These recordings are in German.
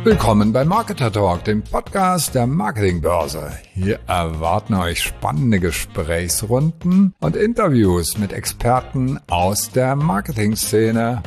Willkommen bei Marketer Talk, dem Podcast der Marketingbörse. Hier erwarten euch spannende Gesprächsrunden und Interviews mit Experten aus der Marketingszene.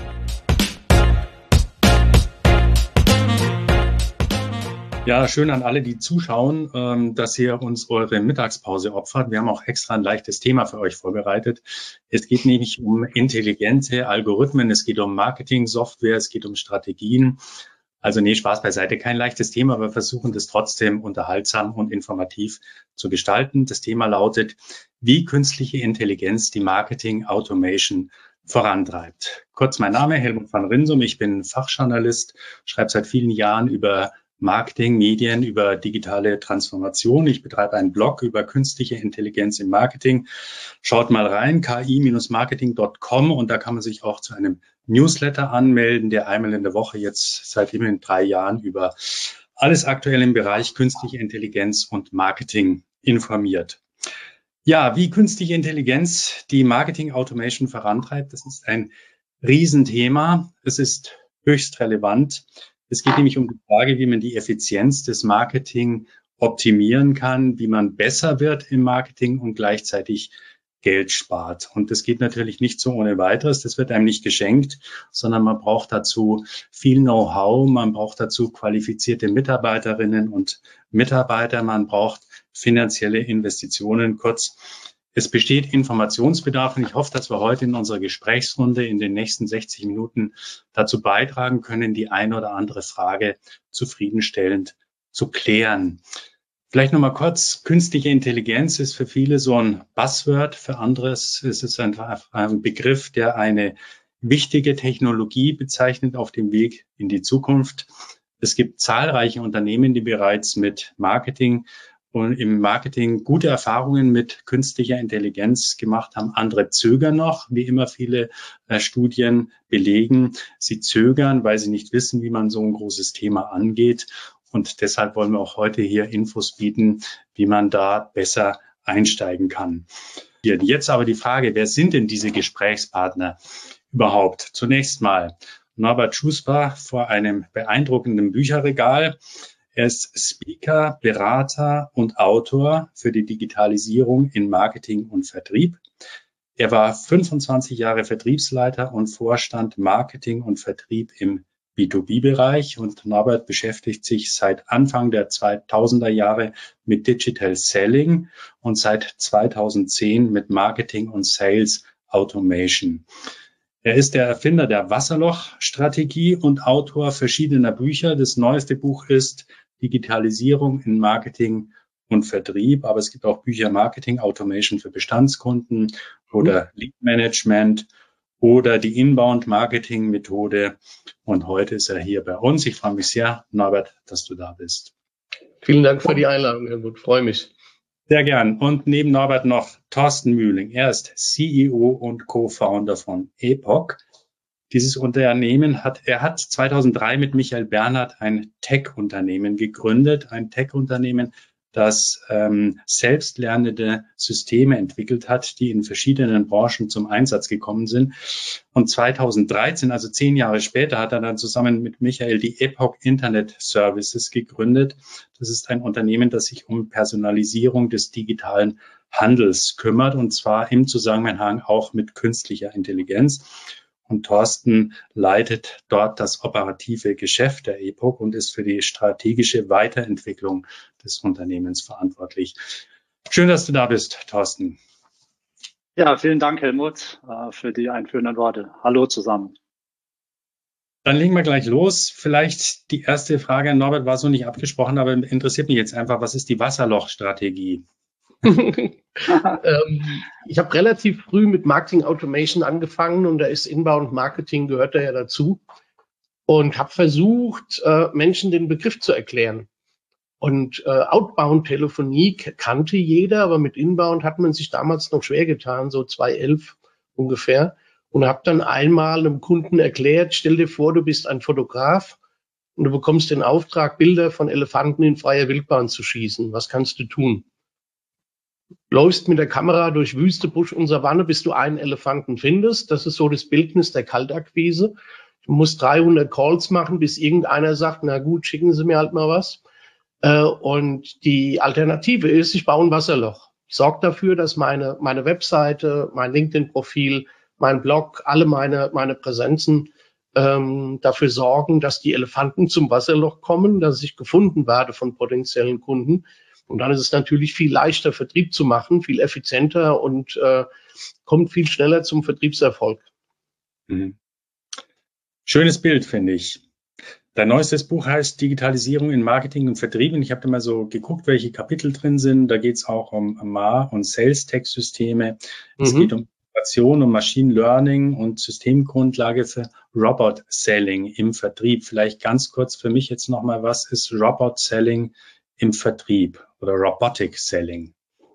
Ja, schön an alle, die zuschauen, dass ihr uns eure Mittagspause opfert. Wir haben auch extra ein leichtes Thema für euch vorbereitet. Es geht nämlich um intelligente Algorithmen, es geht um Marketing-Software, es geht um Strategien. Also nee, Spaß beiseite, kein leichtes Thema, aber wir versuchen das trotzdem unterhaltsam und informativ zu gestalten. Das Thema lautet, wie künstliche Intelligenz die Marketing-Automation vorantreibt. Kurz mein Name, Helmut van Rinsum, ich bin Fachjournalist, schreibe seit vielen Jahren über Marketing, Medien, über digitale Transformation. Ich betreibe einen Blog über künstliche Intelligenz im Marketing. Schaut mal rein, ki-marketing.com, und da kann man sich auch zu einem Newsletter anmelden, der einmal in der Woche jetzt seit immerhin 3 Jahren über alles aktuell im Bereich künstliche Intelligenz und Marketing informiert. Ja, wie künstliche Intelligenz die Marketing Automation vorantreibt, das ist ein Riesenthema. Es ist höchst relevant. Es geht nämlich um die Frage, wie man die Effizienz des Marketing optimieren kann, wie man besser wird im Marketing und gleichzeitig Geld spart. Und das geht natürlich nicht so ohne weiteres. Das wird einem nicht geschenkt, sondern man braucht dazu viel Know-how, man braucht dazu qualifizierte Mitarbeiterinnen und Mitarbeiter, man braucht finanzielle Investitionen. Kurz, es besteht Informationsbedarf, und ich hoffe, dass wir heute in unserer Gesprächsrunde in den nächsten 60 Minuten dazu beitragen können, die eine oder andere Frage zufriedenstellend zu klären. Vielleicht nochmal kurz, künstliche Intelligenz ist für viele so ein Buzzword, für andere ist es einfach ein Begriff, der eine wichtige Technologie bezeichnet auf dem Weg in die Zukunft. Es gibt zahlreiche Unternehmen, die bereits mit Marketing und im Marketing gute Erfahrungen mit künstlicher Intelligenz gemacht haben. Andere zögern noch, wie immer viele Studien belegen. Sie zögern, weil sie nicht wissen, wie man so ein großes Thema angeht. Und deshalb wollen wir auch heute hier Infos bieten, wie man da besser einsteigen kann. Jetzt aber die Frage, wer sind denn diese Gesprächspartner überhaupt? Zunächst mal Norbert Schußbach vor einem beeindruckenden Bücherregal. Er ist Speaker, Berater und Autor für die Digitalisierung in Marketing und Vertrieb. Er war 25 Jahre Vertriebsleiter und Vorstand Marketing und Vertrieb im B2B-Bereich, und Norbert beschäftigt sich seit Anfang der 2000er Jahre mit Digital Selling und seit 2010 mit Marketing und Sales Automation. Er ist der Erfinder der Wasserloch-Strategie und Autor verschiedener Bücher. Das neueste Buch ist Digitalisierung in Marketing und Vertrieb, aber es gibt auch Bücher Marketing Automation für Bestandskunden oder Lead Management oder die Inbound-Marketing-Methode. Und heute ist er hier bei uns. Ich freue mich sehr, Norbert, dass du da bist. Vielen Dank für die Einladung, Helmut. Freue mich. Sehr gern. Und neben Norbert noch Thorsten Mühling. Er ist CEO und Co-Founder von Epoch. Dieses Unternehmen hat 2003 mit Michael Bernhard ein Tech-Unternehmen gegründet. Ein Tech-Unternehmen, das selbstlernende Systeme entwickelt hat, die in verschiedenen Branchen zum Einsatz gekommen sind. Und 2013, also 10 Jahre später, hat er dann zusammen mit Michael die Epoch Internet Services gegründet. Das ist ein Unternehmen, das sich um Personalisierung des digitalen Handels kümmert, und zwar im Zusammenhang auch mit künstlicher Intelligenz. Und Thorsten leitet dort das operative Geschäft der Epoch und ist für die strategische Weiterentwicklung des Unternehmens verantwortlich. Schön, dass du da bist, Thorsten. Ja, vielen Dank, Helmut, für die einführenden Worte. Hallo zusammen. Dann legen wir gleich los. Vielleicht die erste Frage an Norbert war so nicht abgesprochen, aber interessiert mich jetzt einfach, was ist die Wasserloch-Strategie? Ich habe relativ früh mit Marketing Automation angefangen, und da ist Inbound Marketing, gehört da ja dazu, und habe versucht, Menschen den Begriff zu erklären. Und Outbound Telefonie kannte jeder, aber mit Inbound hat man sich damals noch schwer getan, so 2011 ungefähr, und habe dann einmal einem Kunden erklärt: Stell dir vor, du bist ein Fotograf und du bekommst den Auftrag, Bilder von Elefanten in freier Wildbahn zu schießen. Was kannst du tun? Läufst mit der Kamera durch Wüste, Busch und Savanne, bis du einen Elefanten findest. Das ist so das Bildnis der Kaltakquise. Ich Du musst 300 Calls machen, bis irgendeiner sagt, na gut, schicken Sie mir halt mal was. Und die Alternative ist, ich baue ein Wasserloch. Ich sorge dafür, dass meine Webseite, mein LinkedIn-Profil, mein Blog, alle meine Präsenzen dafür sorgen, dass die Elefanten zum Wasserloch kommen, dass ich gefunden werde von potenziellen Kunden. Und dann ist es natürlich viel leichter, Vertrieb zu machen, viel effizienter und kommt viel schneller zum Vertriebserfolg. Mhm. Schönes Bild, finde ich. Dein neuestes Buch heißt Digitalisierung in Marketing und Vertrieb. Und ich habe da mal so geguckt, welche Kapitel drin sind. Da geht es auch um MAR und Sales-Tech-Systeme. Es geht um Innovation, um Machine Learning und Systemgrundlage für Robot-Selling im Vertrieb. Vielleicht ganz kurz für mich jetzt nochmal, was ist Robot-Selling im Vertrieb oder Robotic Selling?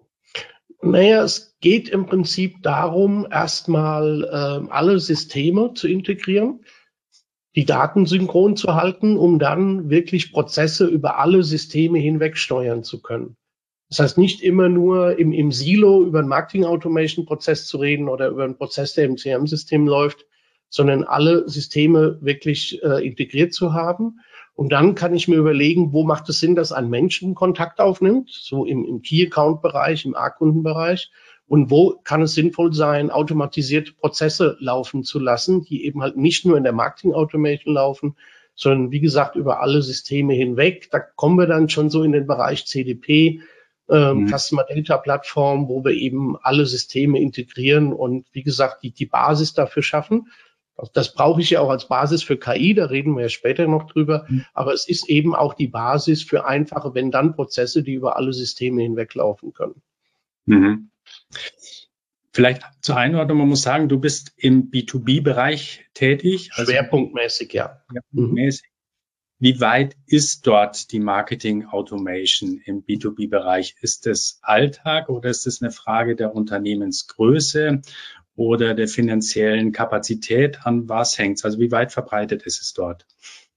Naja, es geht im Prinzip darum, erstmal alle Systeme zu integrieren, die Daten synchron zu halten, um dann wirklich Prozesse über alle Systeme hinweg steuern zu können. Das heißt, nicht immer nur im Silo über einen Marketing-Automation-Prozess zu reden oder über einen Prozess, der im CRM-System läuft, sondern alle Systeme wirklich integriert zu haben. Und dann kann ich mir überlegen, wo macht es Sinn, dass ein Mensch Kontakt aufnimmt, so im Key-Account-Bereich, im A-Kundenbereich. Und wo kann es sinnvoll sein, automatisierte Prozesse laufen zu lassen, die eben halt nicht nur in der Marketing-Automation laufen, sondern wie gesagt über alle Systeme hinweg. Da kommen wir dann schon so in den Bereich CDP, Customer Data Plattform, wo wir eben alle Systeme integrieren und wie gesagt die Basis dafür schaffen. Das brauche ich ja auch als Basis für KI, da reden wir ja später noch drüber. Aber es ist eben auch die Basis für einfache Wenn-Dann-Prozesse, die über alle Systeme hinweglaufen können. Mhm. Vielleicht zur Einordnung, man muss sagen, du bist im B2B-Bereich tätig. Also schwerpunktmäßig, ja. Schwerpunktmäßig. Wie weit ist dort die Marketing Automation im B2B-Bereich? Ist es Alltag oder ist es eine Frage der Unternehmensgröße oder der finanziellen Kapazität? An was hängt es? Also wie weit verbreitet ist es dort?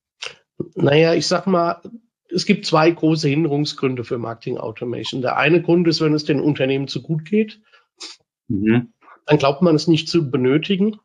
Naja, ich sag mal, es gibt zwei große Hinderungsgründe für Marketing Automation. Der eine Grund ist, wenn es den Unternehmen zu gut geht, dann glaubt man es nicht zu benötigen.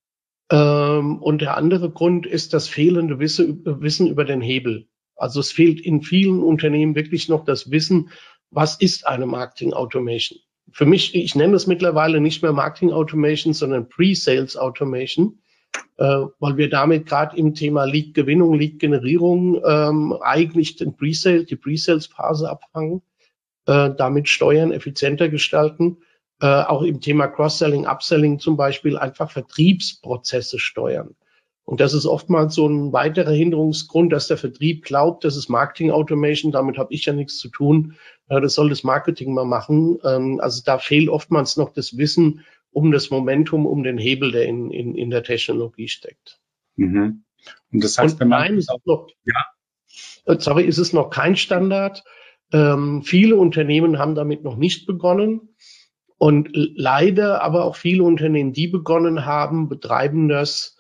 Und der andere Grund ist das fehlende Wissen über den Hebel. Also es fehlt in vielen Unternehmen wirklich noch das Wissen, was ist eine Marketing Automation? Für mich, ich nenne es mittlerweile nicht mehr Marketing Automation, sondern Pre-Sales Automation, weil wir damit gerade im Thema Lead-Gewinnung, Lead-Generierung eigentlich die Pre-Sales-Phase abfangen, damit Steuern effizienter gestalten. Auch im Thema Cross-Selling, Upselling zum Beispiel einfach Vertriebsprozesse steuern. Und das ist oftmals so ein weiterer Hinderungsgrund, dass der Vertrieb glaubt, das ist Marketing Automation, damit habe ich ja nichts zu tun, das soll das Marketing mal machen. Also da fehlt oftmals noch das Wissen um das Momentum, um den Hebel, der in der Technologie steckt. Mhm. Und das heißt, ist es noch kein Standard. Viele Unternehmen haben damit noch nicht begonnen. Und leider aber auch viele Unternehmen, die begonnen haben, betreiben das,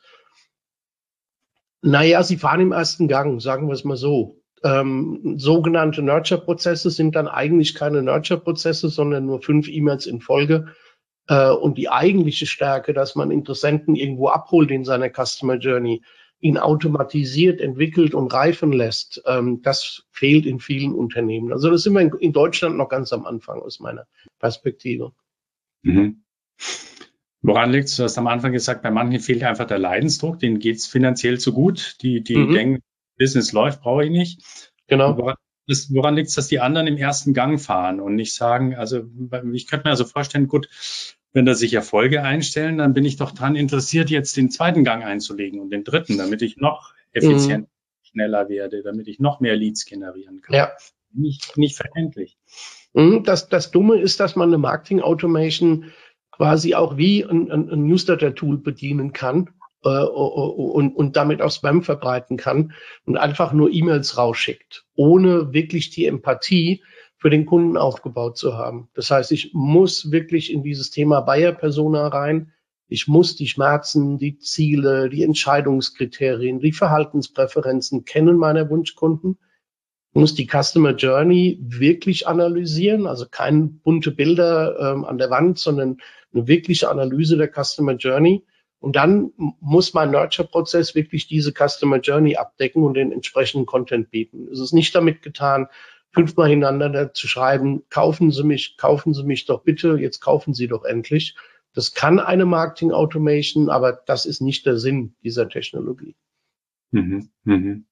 sie fahren im ersten Gang, sagen wir es mal so. Sogenannte Nurture-Prozesse sind dann eigentlich keine Nurture-Prozesse, sondern nur 5 E-Mails in Folge. Und die eigentliche Stärke, dass man Interessenten irgendwo abholt in seiner Customer Journey, ihn automatisiert, entwickelt und reifen lässt, das fehlt in vielen Unternehmen. Also das sind wir in Deutschland noch ganz am Anfang aus meiner Perspektive. Mhm. Woran liegt es? Du hast am Anfang gesagt, bei manchen fehlt einfach der Leidensdruck, denen geht es finanziell zu gut, die denken, Business läuft, brauche ich nicht. Genau. Woran liegt es, dass die anderen im ersten Gang fahren und nicht sagen, also ich könnte mir also vorstellen, gut, wenn da sich Erfolge einstellen, dann bin ich doch daran interessiert, jetzt den zweiten Gang einzulegen und den dritten, damit ich noch effizienter, schneller werde, damit ich noch mehr Leads generieren kann. Ja. Nicht verständlich. Das Dumme ist, dass man eine Marketing Automation quasi auch wie ein Newsletter-Tool bedienen kann und damit auch Spam verbreiten kann und einfach nur E-Mails rausschickt, ohne wirklich die Empathie für den Kunden aufgebaut zu haben. Das heißt, ich muss wirklich in dieses Thema Buyer-Persona rein. Ich muss die Schmerzen, die Ziele, die Entscheidungskriterien, die Verhaltenspräferenzen kennen meiner Wunschkunden. Muss die Customer Journey wirklich analysieren, also keine bunte Bilder an der Wand, sondern eine wirkliche Analyse der Customer Journey Und dann muss mein Nurture-Prozess wirklich diese Customer Journey abdecken und den entsprechenden Content bieten. Es ist nicht damit getan, 5-mal hintereinander zu schreiben, kaufen Sie mich doch bitte, jetzt kaufen Sie doch endlich. Das kann eine Marketing Automation, aber das ist nicht der Sinn dieser Technologie. Mhm. Mhm.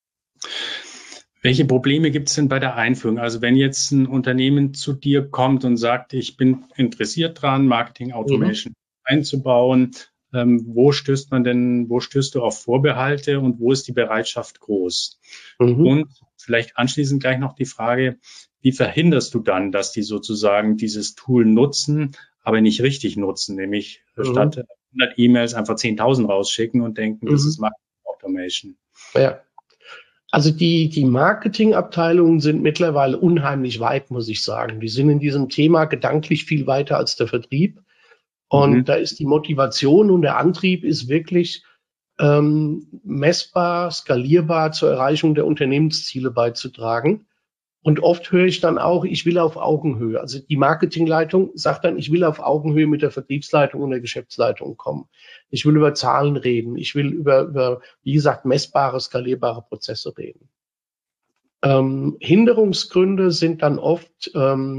Welche Probleme gibt es denn bei der Einführung? Also wenn jetzt ein Unternehmen zu dir kommt und sagt, ich bin interessiert dran, Marketing Automation einzubauen, wo stößt du auf Vorbehalte und wo ist die Bereitschaft groß? Und vielleicht anschließend gleich noch die Frage, wie verhinderst du dann, dass die sozusagen dieses Tool nutzen, aber nicht richtig nutzen, nämlich statt 100 E-Mails einfach 10.000 rausschicken und denken, das ist Marketing Automation. Ja. Also die Marketingabteilungen sind mittlerweile unheimlich weit, muss ich sagen. Die sind in diesem Thema gedanklich viel weiter als der Vertrieb. Und da ist die Motivation und der Antrieb ist wirklich messbar, skalierbar zur Erreichung der Unternehmensziele beizutragen. Und oft höre ich dann auch, ich will auf Augenhöhe. Also die Marketingleitung sagt dann, ich will auf Augenhöhe mit der Vertriebsleitung und der Geschäftsleitung kommen. Ich will über Zahlen reden. Ich will über wie gesagt, messbare, skalierbare Prozesse reden. Hinderungsgründe sind dann oft,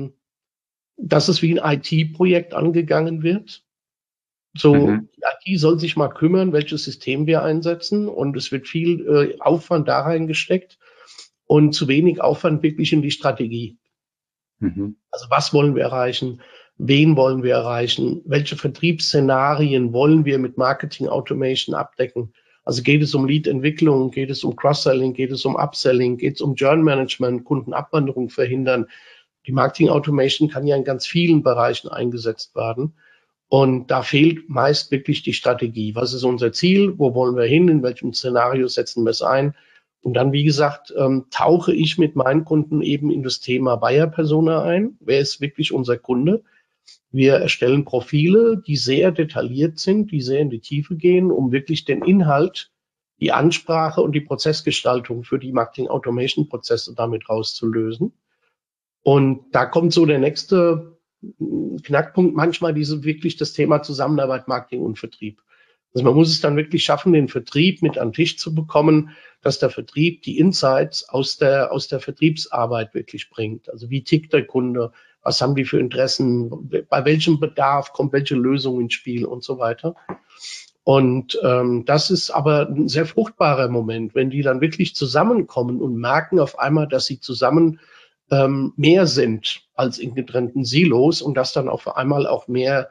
dass es wie ein IT-Projekt angegangen wird. Die IT soll sich mal kümmern, welches System wir einsetzen. Und es wird viel Aufwand da reingesteckt und zu wenig Aufwand wirklich in die Strategie. Also was wollen wir erreichen? Wen wollen wir erreichen? Welche Vertriebsszenarien wollen wir mit Marketing Automation abdecken? Also geht es um Lead-Entwicklung, geht es um Cross-Selling, geht es um Upselling, geht es um Churn-Management, Kundenabwanderung verhindern? Die Marketing Automation kann ja in ganz vielen Bereichen eingesetzt werden. Und da fehlt meist wirklich die Strategie. Was ist unser Ziel? Wo wollen wir hin? In welchem Szenario setzen wir es ein? Und dann, wie gesagt, tauche ich mit meinen Kunden eben in das Thema Buyer Persona ein. Wer ist wirklich unser Kunde? Wir erstellen Profile, die sehr detailliert sind, die sehr in die Tiefe gehen, um wirklich den Inhalt, die Ansprache und die Prozessgestaltung für die Marketing Automation Prozesse damit rauszulösen. Und da kommt so der nächste Knackpunkt manchmal wirklich das Thema Zusammenarbeit, Marketing und Vertrieb. Also man muss es dann wirklich schaffen, den Vertrieb mit an den Tisch zu bekommen, dass der Vertrieb die Insights aus der Vertriebsarbeit wirklich bringt. Also wie tickt der Kunde? Was haben die für Interessen? Bei welchem Bedarf kommt welche Lösung ins Spiel und so weiter? Und das ist aber ein sehr fruchtbarer Moment, wenn die dann wirklich zusammenkommen und merken auf einmal, dass sie zusammen mehr sind als in getrennten Silos und dass dann auf einmal auch mehr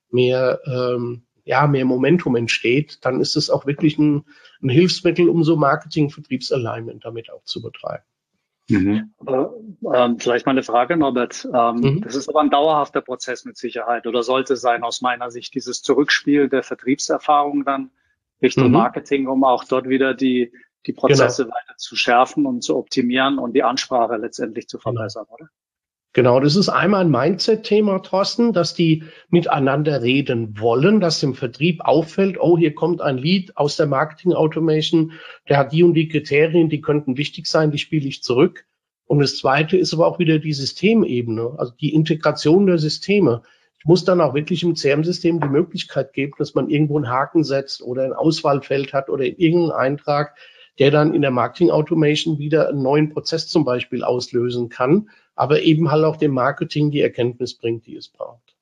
Momentum entsteht, dann ist es auch wirklich ein Hilfsmittel, um so Marketing-Vertriebsalignment damit auch zu betreiben. Vielleicht mal eine Frage, Norbert. Das ist aber ein dauerhafter Prozess mit Sicherheit oder sollte sein aus meiner Sicht, dieses Zurückspiel der Vertriebserfahrung dann Richtung Marketing, um auch dort wieder die Prozesse weiter zu schärfen und zu optimieren und die Ansprache letztendlich zu verbessern, oder? Genau, das ist einmal ein Mindset-Thema, Thorsten, dass die miteinander reden wollen, dass dem Vertrieb auffällt, oh, hier kommt ein Lead aus der Marketing Automation, der hat die und die Kriterien, die könnten wichtig sein, die spiele ich zurück. Und das Zweite ist aber auch wieder die Systemebene, also die Integration der Systeme. Ich muss dann auch wirklich im CRM-System die Möglichkeit geben, dass man irgendwo einen Haken setzt oder ein Auswahlfeld hat oder irgendeinen Eintrag, der dann in der Marketing Automation wieder einen neuen Prozess zum Beispiel auslösen kann, aber eben halt auch dem Marketing die Erkenntnis bringt, die es braucht.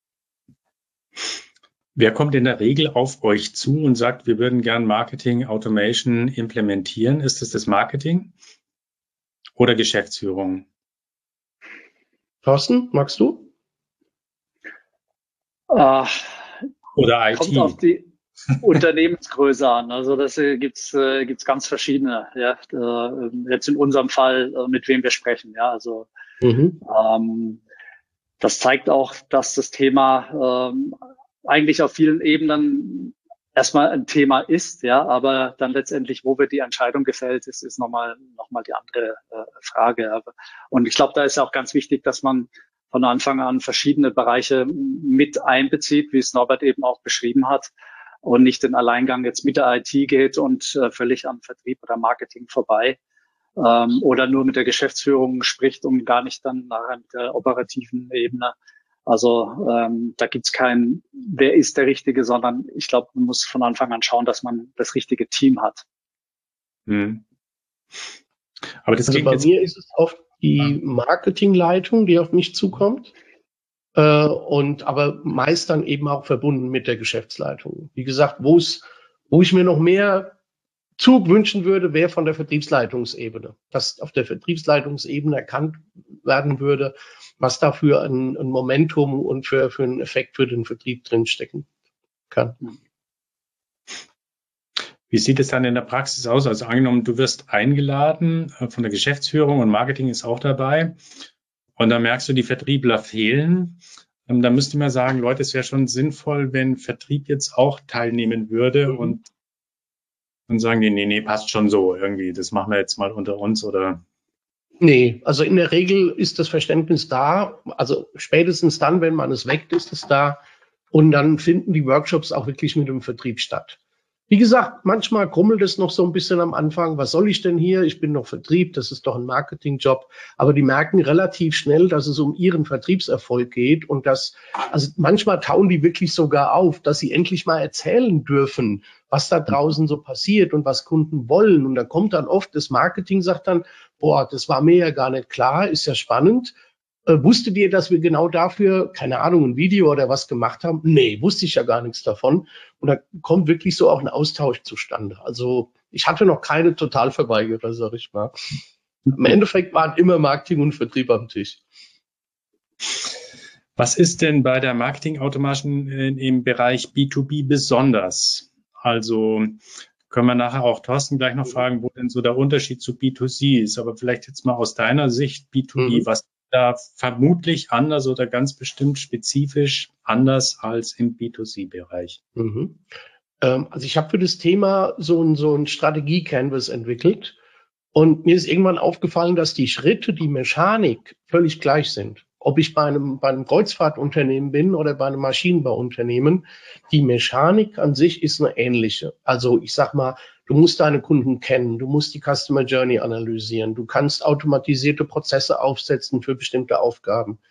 Wer kommt in der Regel auf euch zu und sagt, wir würden gern Marketing Automation implementieren? Ist es das Marketing oder Geschäftsführung? Thorsten, magst du? Oder IT? Kommt auf die Unternehmensgröße an. Also das gibt's ganz verschiedene. Ja, jetzt in unserem Fall, mit wem wir sprechen. Ja, also das zeigt auch, dass das Thema eigentlich auf vielen Ebenen erstmal ein Thema ist. Ja, aber dann letztendlich, wo wird die Entscheidung gefällt, ist nochmal die andere Frage. Und ich glaube, da ist auch ganz wichtig, dass man von Anfang an verschiedene Bereiche mit einbezieht, wie es Norbert eben auch beschrieben hat. Und nicht den Alleingang jetzt mit der IT geht und völlig am Vertrieb oder Marketing vorbei oder nur mit der Geschäftsführung spricht und gar nicht dann nachher mit der operativen Ebene. Also da gibt's kein, wer ist der Richtige, sondern ich glaube, man muss von Anfang an schauen, dass man das richtige Team hat. Mhm. Aber das Also bei mir ist es oft die Marketingleitung, die auf mich zukommt. Und aber meist dann eben auch verbunden mit der Geschäftsleitung. Wie gesagt, wo ich mir noch mehr Zug wünschen würde, wäre von der Vertriebsleitungsebene. Dass auf der Vertriebsleitungsebene erkannt werden würde, was da für ein Momentum und für einen Effekt für den Vertrieb drinstecken kann. Wie sieht es dann in der Praxis aus? Also angenommen, du wirst eingeladen von der Geschäftsführung und Marketing ist auch dabei. Und dann merkst du, die Vertriebler fehlen. Dann müsste man sagen, Leute, es wäre schon sinnvoll, wenn Vertrieb jetzt auch teilnehmen würde und dann sagen die, nee, passt schon so irgendwie. Das machen wir jetzt mal unter uns oder? Nee, also in der Regel ist das Verständnis da. Also spätestens dann, wenn man es weckt, ist es da. Und dann finden die Workshops auch wirklich mit dem Vertrieb statt. Wie gesagt, manchmal krummelt es noch so ein bisschen am Anfang. Was soll ich denn hier? Ich bin noch Vertrieb, das ist doch ein Marketingjob. Aber die merken relativ schnell, dass es um ihren Vertriebserfolg geht und also manchmal tauen die wirklich sogar auf, dass sie endlich mal erzählen dürfen, was da draußen so passiert und was Kunden wollen. Und da kommt dann oft das Marketing, sagt dann, boah, das war mir ja gar nicht klar, ist ja spannend. Wusstet ihr, dass wir genau dafür, keine Ahnung, ein Video oder was gemacht haben? Nee, wusste ich ja gar nichts davon. Und da kommt wirklich so auch ein Austausch zustande. Also ich hatte noch keine Totalverweigerer, sag ich mal. Im Endeffekt waren immer Marketing und Vertrieb am Tisch. Was ist denn bei der Marketing-Automation im Bereich B2B besonders? Also können wir nachher auch Thorsten gleich noch fragen, wo denn so der Unterschied zu B2C ist. Aber vielleicht jetzt mal aus deiner Sicht B2B, was da vermutlich anders oder ganz bestimmt spezifisch anders als im B2C-Bereich? Also ich habe für das Thema so ein Strategie-Canvas entwickelt und mir ist irgendwann aufgefallen, dass die Schritte, die Mechanik völlig gleich sind. Ob ich bei einem Kreuzfahrtunternehmen bin oder bei einem Maschinenbauunternehmen, die Mechanik an sich ist eine ähnliche. Also ich sag mal, du musst deine Kunden kennen, du musst die Customer Journey analysieren, du kannst automatisierte Prozesse aufsetzen für bestimmte Aufgaben.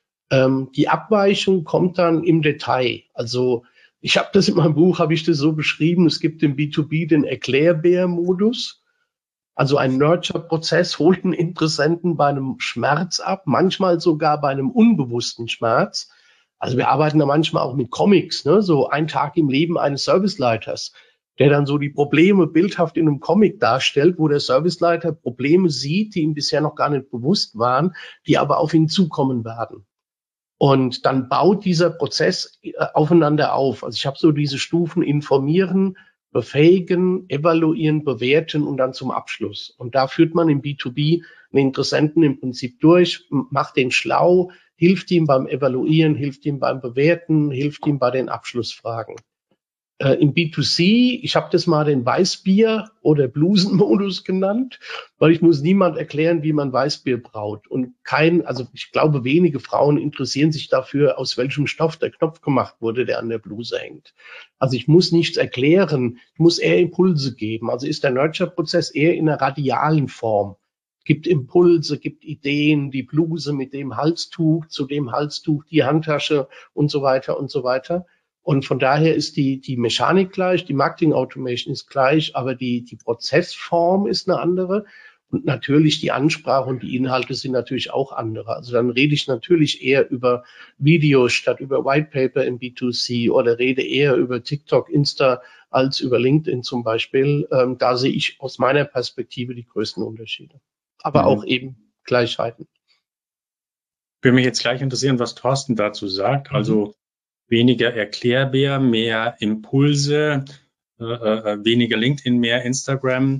Die Abweichung kommt dann im Detail. Also ich habe das in meinem Buch, habe ich das so beschrieben, es gibt im B2B den Erklärbär-Modus. Also ein Nurture-Prozess holt einen Interessenten bei einem Schmerz ab, manchmal sogar bei einem unbewussten Schmerz. Also wir arbeiten da manchmal auch mit Comics, ne? So ein Tag im Leben eines Serviceleiters, der dann so die Probleme bildhaft in einem Comic darstellt, wo der Serviceleiter Probleme sieht, die ihm bisher noch gar nicht bewusst waren, die aber auf ihn zukommen werden. Und dann baut dieser Prozess aufeinander auf. Also ich habe so diese Stufen informieren, befähigen, evaluieren, bewerten und dann zum Abschluss. Und da führt man im B2B einen Interessenten im Prinzip durch, macht den schlau, hilft ihm beim Evaluieren, hilft ihm beim Bewerten, hilft ihm bei den Abschlussfragen. Im B2C, ich habe das mal den Weißbier- oder Blusenmodus genannt, weil ich muss niemand erklären, wie man Weißbier braut. Und also ich glaube, wenige Frauen interessieren sich dafür, aus welchem Stoff der Knopf gemacht wurde, der an der Bluse hängt. Also ich muss nichts erklären, ich muss eher Impulse geben. Also ist der Nurture-Prozess eher in einer radialen Form. Gibt Impulse, gibt Ideen, die Bluse mit dem Halstuch, zu dem Halstuch die Handtasche und so weiter und so weiter. Und von daher ist die Mechanik gleich, die Marketing Automation ist gleich, aber die Prozessform ist eine andere. Und natürlich die Ansprache und die Inhalte sind natürlich auch andere. Also dann rede ich natürlich eher über Videos statt über White Paper im B2C oder rede eher über TikTok, Insta als über LinkedIn zum Beispiel. Da sehe ich aus meiner Perspektive die größten Unterschiede. Aber auch eben Gleichheiten. Würde mich jetzt gleich interessieren, was Thorsten dazu sagt. Also weniger Erklärbär, mehr Impulse, weniger LinkedIn, mehr Instagram.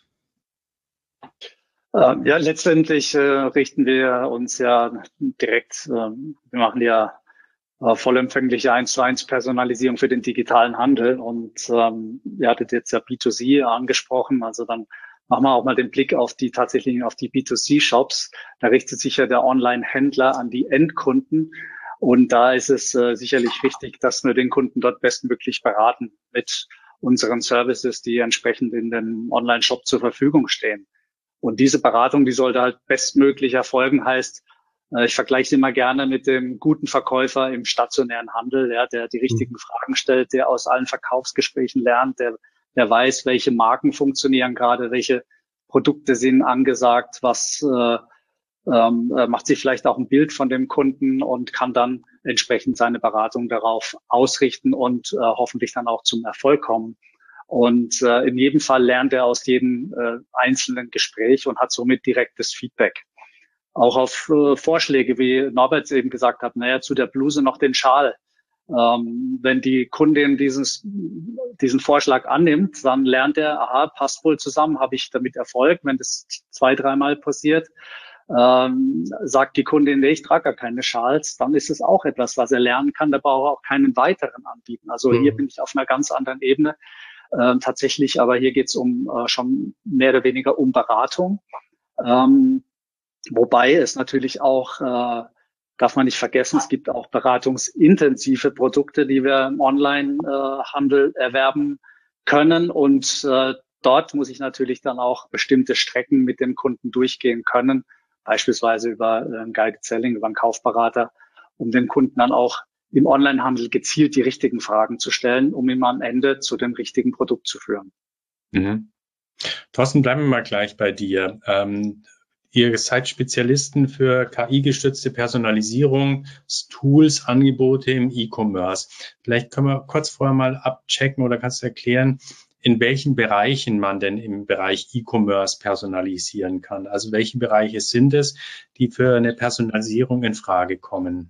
Ja, letztendlich richten wir uns ja direkt, wir machen ja vollumfängliche 1:1 Personalisierung für den digitalen Handel und ihr hattet jetzt ja B2C angesprochen, also dann machen wir auch mal den Blick auf die B2C-Shops. Da richtet sich ja der Online-Händler an die Endkunden. Und da ist es sicherlich wichtig, dass wir den Kunden dort bestmöglich beraten mit unseren Services, die entsprechend in dem Online-Shop zur Verfügung stehen. Und diese Beratung, die sollte halt bestmöglich erfolgen, heißt, Ich vergleiche sie immer gerne mit dem guten Verkäufer im stationären Handel, ja, der die richtigen Fragen stellt, der aus allen Verkaufsgesprächen lernt, der weiß, welche Marken funktionieren gerade, welche Produkte sind angesagt, was macht sich vielleicht auch ein Bild von dem Kunden und kann dann entsprechend seine Beratung darauf ausrichten und hoffentlich dann auch zum Erfolg kommen. Und in jedem Fall lernt er aus jedem einzelnen Gespräch und hat somit direktes Feedback. Auch auf Vorschläge, wie Norbert eben gesagt hat, naja, zu der Bluse noch den Schal. Wenn die Kundin diesen Vorschlag annimmt, dann lernt er, aha, passt wohl zusammen, habe ich damit Erfolg. Wenn das 2-3 Mal passiert, sagt die Kundin, nee, ich trage gar keine Schals, dann ist es auch etwas, was er lernen kann. Da braucht er auch keinen weiteren anbieten. Also hier bin ich auf einer ganz anderen Ebene. Tatsächlich, aber hier geht es schon mehr oder weniger um Beratung. Wobei es natürlich auch, darf man nicht vergessen, es gibt auch beratungsintensive Produkte, die wir im Online-Handel erwerben können. Und dort muss ich natürlich dann auch bestimmte Strecken mit dem Kunden durchgehen können, beispielsweise über Guided Selling, über einen Kaufberater, um den Kunden dann auch im Onlinehandel gezielt die richtigen Fragen zu stellen, um ihn am Ende zu dem richtigen Produkt zu führen. Mhm. Thorsten, bleiben wir mal gleich bei dir. Ihr seid Spezialisten für KI-gestützte Personalisierung, Tools, Angebote im E-Commerce. Vielleicht können wir kurz vorher mal abchecken oder kannst du erklären, in welchen Bereichen man denn im Bereich E-Commerce personalisieren kann? Also welche Bereiche sind es, die für eine Personalisierung in Frage kommen?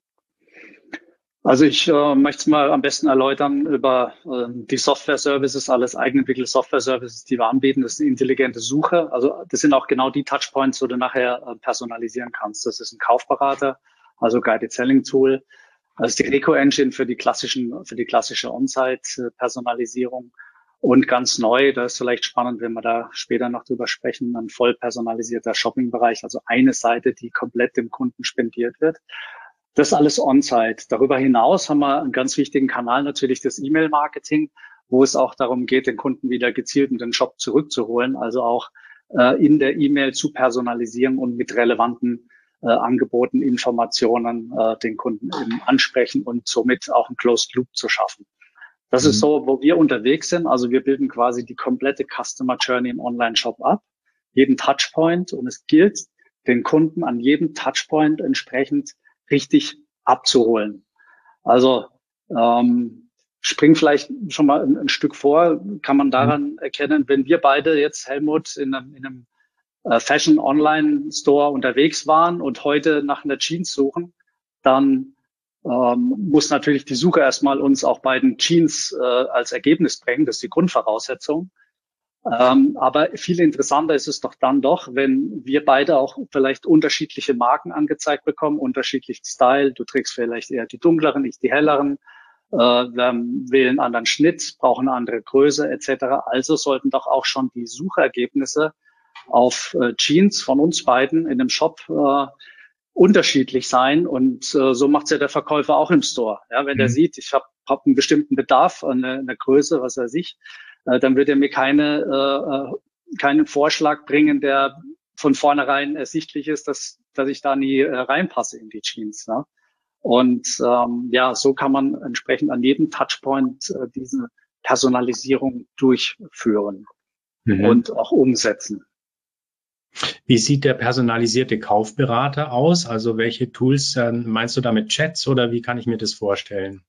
Also ich möchte es mal am besten erläutern über die Software-Services, alles eigenentwickelte Software-Services, die wir anbieten. Das ist eine intelligente Suche. Also das sind auch genau die Touchpoints, wo du nachher personalisieren kannst. Das ist ein Kaufberater, also Guided Selling Tool. Das ist die Reco-Engine für die klassische On-Site-Personalisierung. Und ganz neu, da ist vielleicht spannend, wenn wir da später noch drüber sprechen, ein voll personalisierter Shopping-Bereich, also eine Seite, die komplett dem Kunden spendiert wird. Das alles on-site. Darüber hinaus haben wir einen ganz wichtigen Kanal, natürlich das E-Mail-Marketing, wo es auch darum geht, den Kunden wieder gezielt in den Shop zurückzuholen, also auch in der E-Mail zu personalisieren und mit relevanten Angeboten, Informationen den Kunden eben ansprechen und somit auch einen Closed Loop zu schaffen. Das ist so, wo wir unterwegs sind. Also wir bilden quasi die komplette Customer Journey im Online-Shop ab, jeden Touchpoint, und es gilt, den Kunden an jedem Touchpoint entsprechend richtig abzuholen. Also spring vielleicht schon mal ein Stück vor, kann man daran erkennen, wenn wir beide jetzt, Helmut, in einem Fashion-Online-Store unterwegs waren und heute nach einer Jeans suchen, dann muss natürlich die Suche erstmal uns auch beiden Jeans als Ergebnis bringen. Das ist die Grundvoraussetzung. Aber viel interessanter ist es doch, wenn wir beide auch vielleicht unterschiedliche Marken angezeigt bekommen, unterschiedlichen Style. Du trägst vielleicht eher die dunkleren, ich die helleren. Wir wählen einen anderen Schnitt, brauchen eine andere Größe etc. Also sollten doch auch schon die Suchergebnisse auf Jeans von uns beiden in dem Shop unterschiedlich sein, und so macht's ja der Verkäufer auch im Store. Ja, wenn der sieht, ich hab einen bestimmten Bedarf an einer Größe, was weiß ich, dann wird er mir keinen Vorschlag bringen, der von vornherein ersichtlich ist, dass ich da nie reinpasse in die Jeans. Ne? Und so kann man entsprechend an jedem Touchpoint diese Personalisierung durchführen und auch umsetzen. Wie sieht der personalisierte Kaufberater aus? Also welche Tools meinst du damit, Chats, oder wie kann ich mir das vorstellen?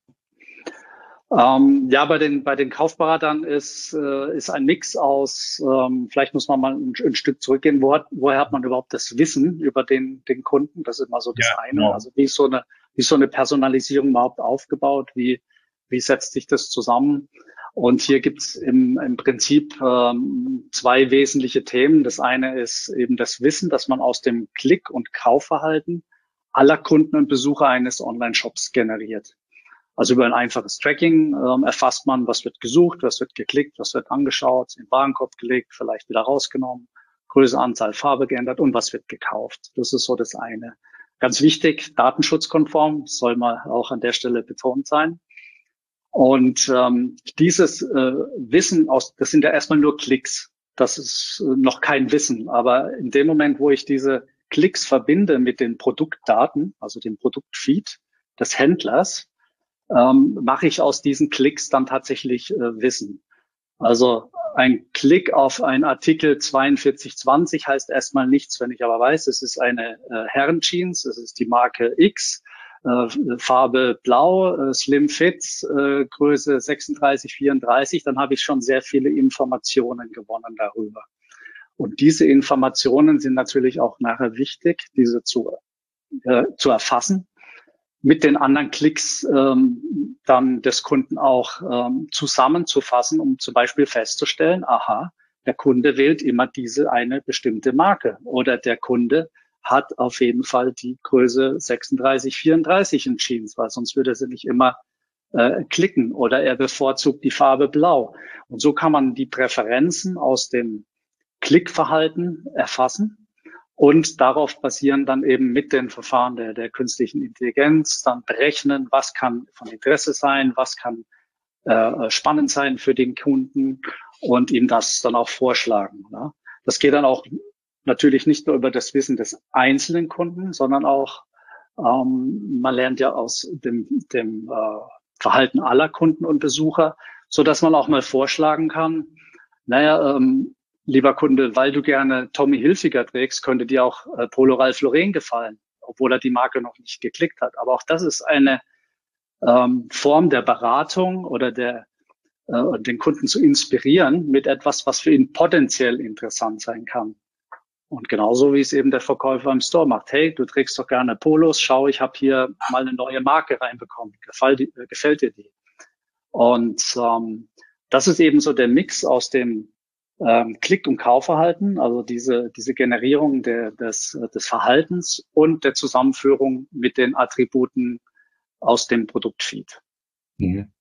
Bei den Kaufberatern ist ein Mix aus, vielleicht muss man mal ein Stück zurückgehen, woher hat man überhaupt das Wissen über den Kunden? Das ist immer so das eine. Genau. Also wie ist so eine Personalisierung überhaupt aufgebaut? Wie setzt sich das zusammen? Und hier gibt's im Prinzip zwei wesentliche Themen. Das eine ist eben das Wissen, das man aus dem Klick- und Kaufverhalten aller Kunden und Besucher eines Online-Shops generiert. Also über ein einfaches Tracking erfasst man, was wird gesucht, was wird geklickt, was wird angeschaut, in den Warenkorb gelegt, vielleicht wieder rausgenommen, Größe, Anzahl, Farbe geändert und was wird gekauft. Das ist so das eine. Ganz wichtig, datenschutzkonform, soll mal auch an der Stelle betont sein. Und dieses Wissen das sind ja erstmal nur Klicks. Das ist noch kein Wissen. Aber in dem Moment, wo ich diese Klicks verbinde mit den Produktdaten, also dem Produktfeed des Händlers, mache ich aus diesen Klicks dann tatsächlich Wissen. Also ein Klick auf einen Artikel 4220 heißt erstmal nichts, wenn ich aber weiß, es ist eine Herrenjeans, es ist die Marke X, Farbe Blau, Slim Fits, Größe 36, 34, dann habe ich schon sehr viele Informationen gewonnen darüber. Und diese Informationen sind natürlich auch nachher wichtig, diese zu erfassen, mit den anderen Klicks dann des Kunden auch zusammenzufassen, um zum Beispiel festzustellen, aha, der Kunde wählt immer diese eine bestimmte Marke oder der Kunde hat auf jeden Fall die Größe 36, 34 in Jeans, weil sonst würde er sie nicht immer klicken oder er bevorzugt die Farbe Blau. Und so kann man die Präferenzen aus dem Klickverhalten erfassen und darauf basieren dann eben mit den Verfahren der künstlichen Intelligenz dann berechnen, was kann von Interesse sein, was kann spannend sein für den Kunden und ihm das dann auch vorschlagen. Ja. Das geht dann auch natürlich nicht nur über das Wissen des einzelnen Kunden, sondern auch, man lernt ja aus dem Verhalten aller Kunden und Besucher, so dass man auch mal vorschlagen kann, naja, lieber Kunde, weil du gerne Tommy Hilfiger trägst, könnte dir auch Polo Ralph Lauren gefallen, obwohl er die Marke noch nicht geklickt hat. Aber auch das ist eine Form der Beratung oder den Kunden zu inspirieren mit etwas, was für ihn potenziell interessant sein kann. Und genauso wie es eben der Verkäufer im Store macht. Hey, du trägst doch gerne Polos, schau, ich habe hier mal eine neue Marke reinbekommen. Gefällt dir die? Und das ist eben so der Mix aus dem Klick- und Kaufverhalten, also diese Generierung des Verhaltens und der Zusammenführung mit den Attributen aus dem Produktfeed. Mhm.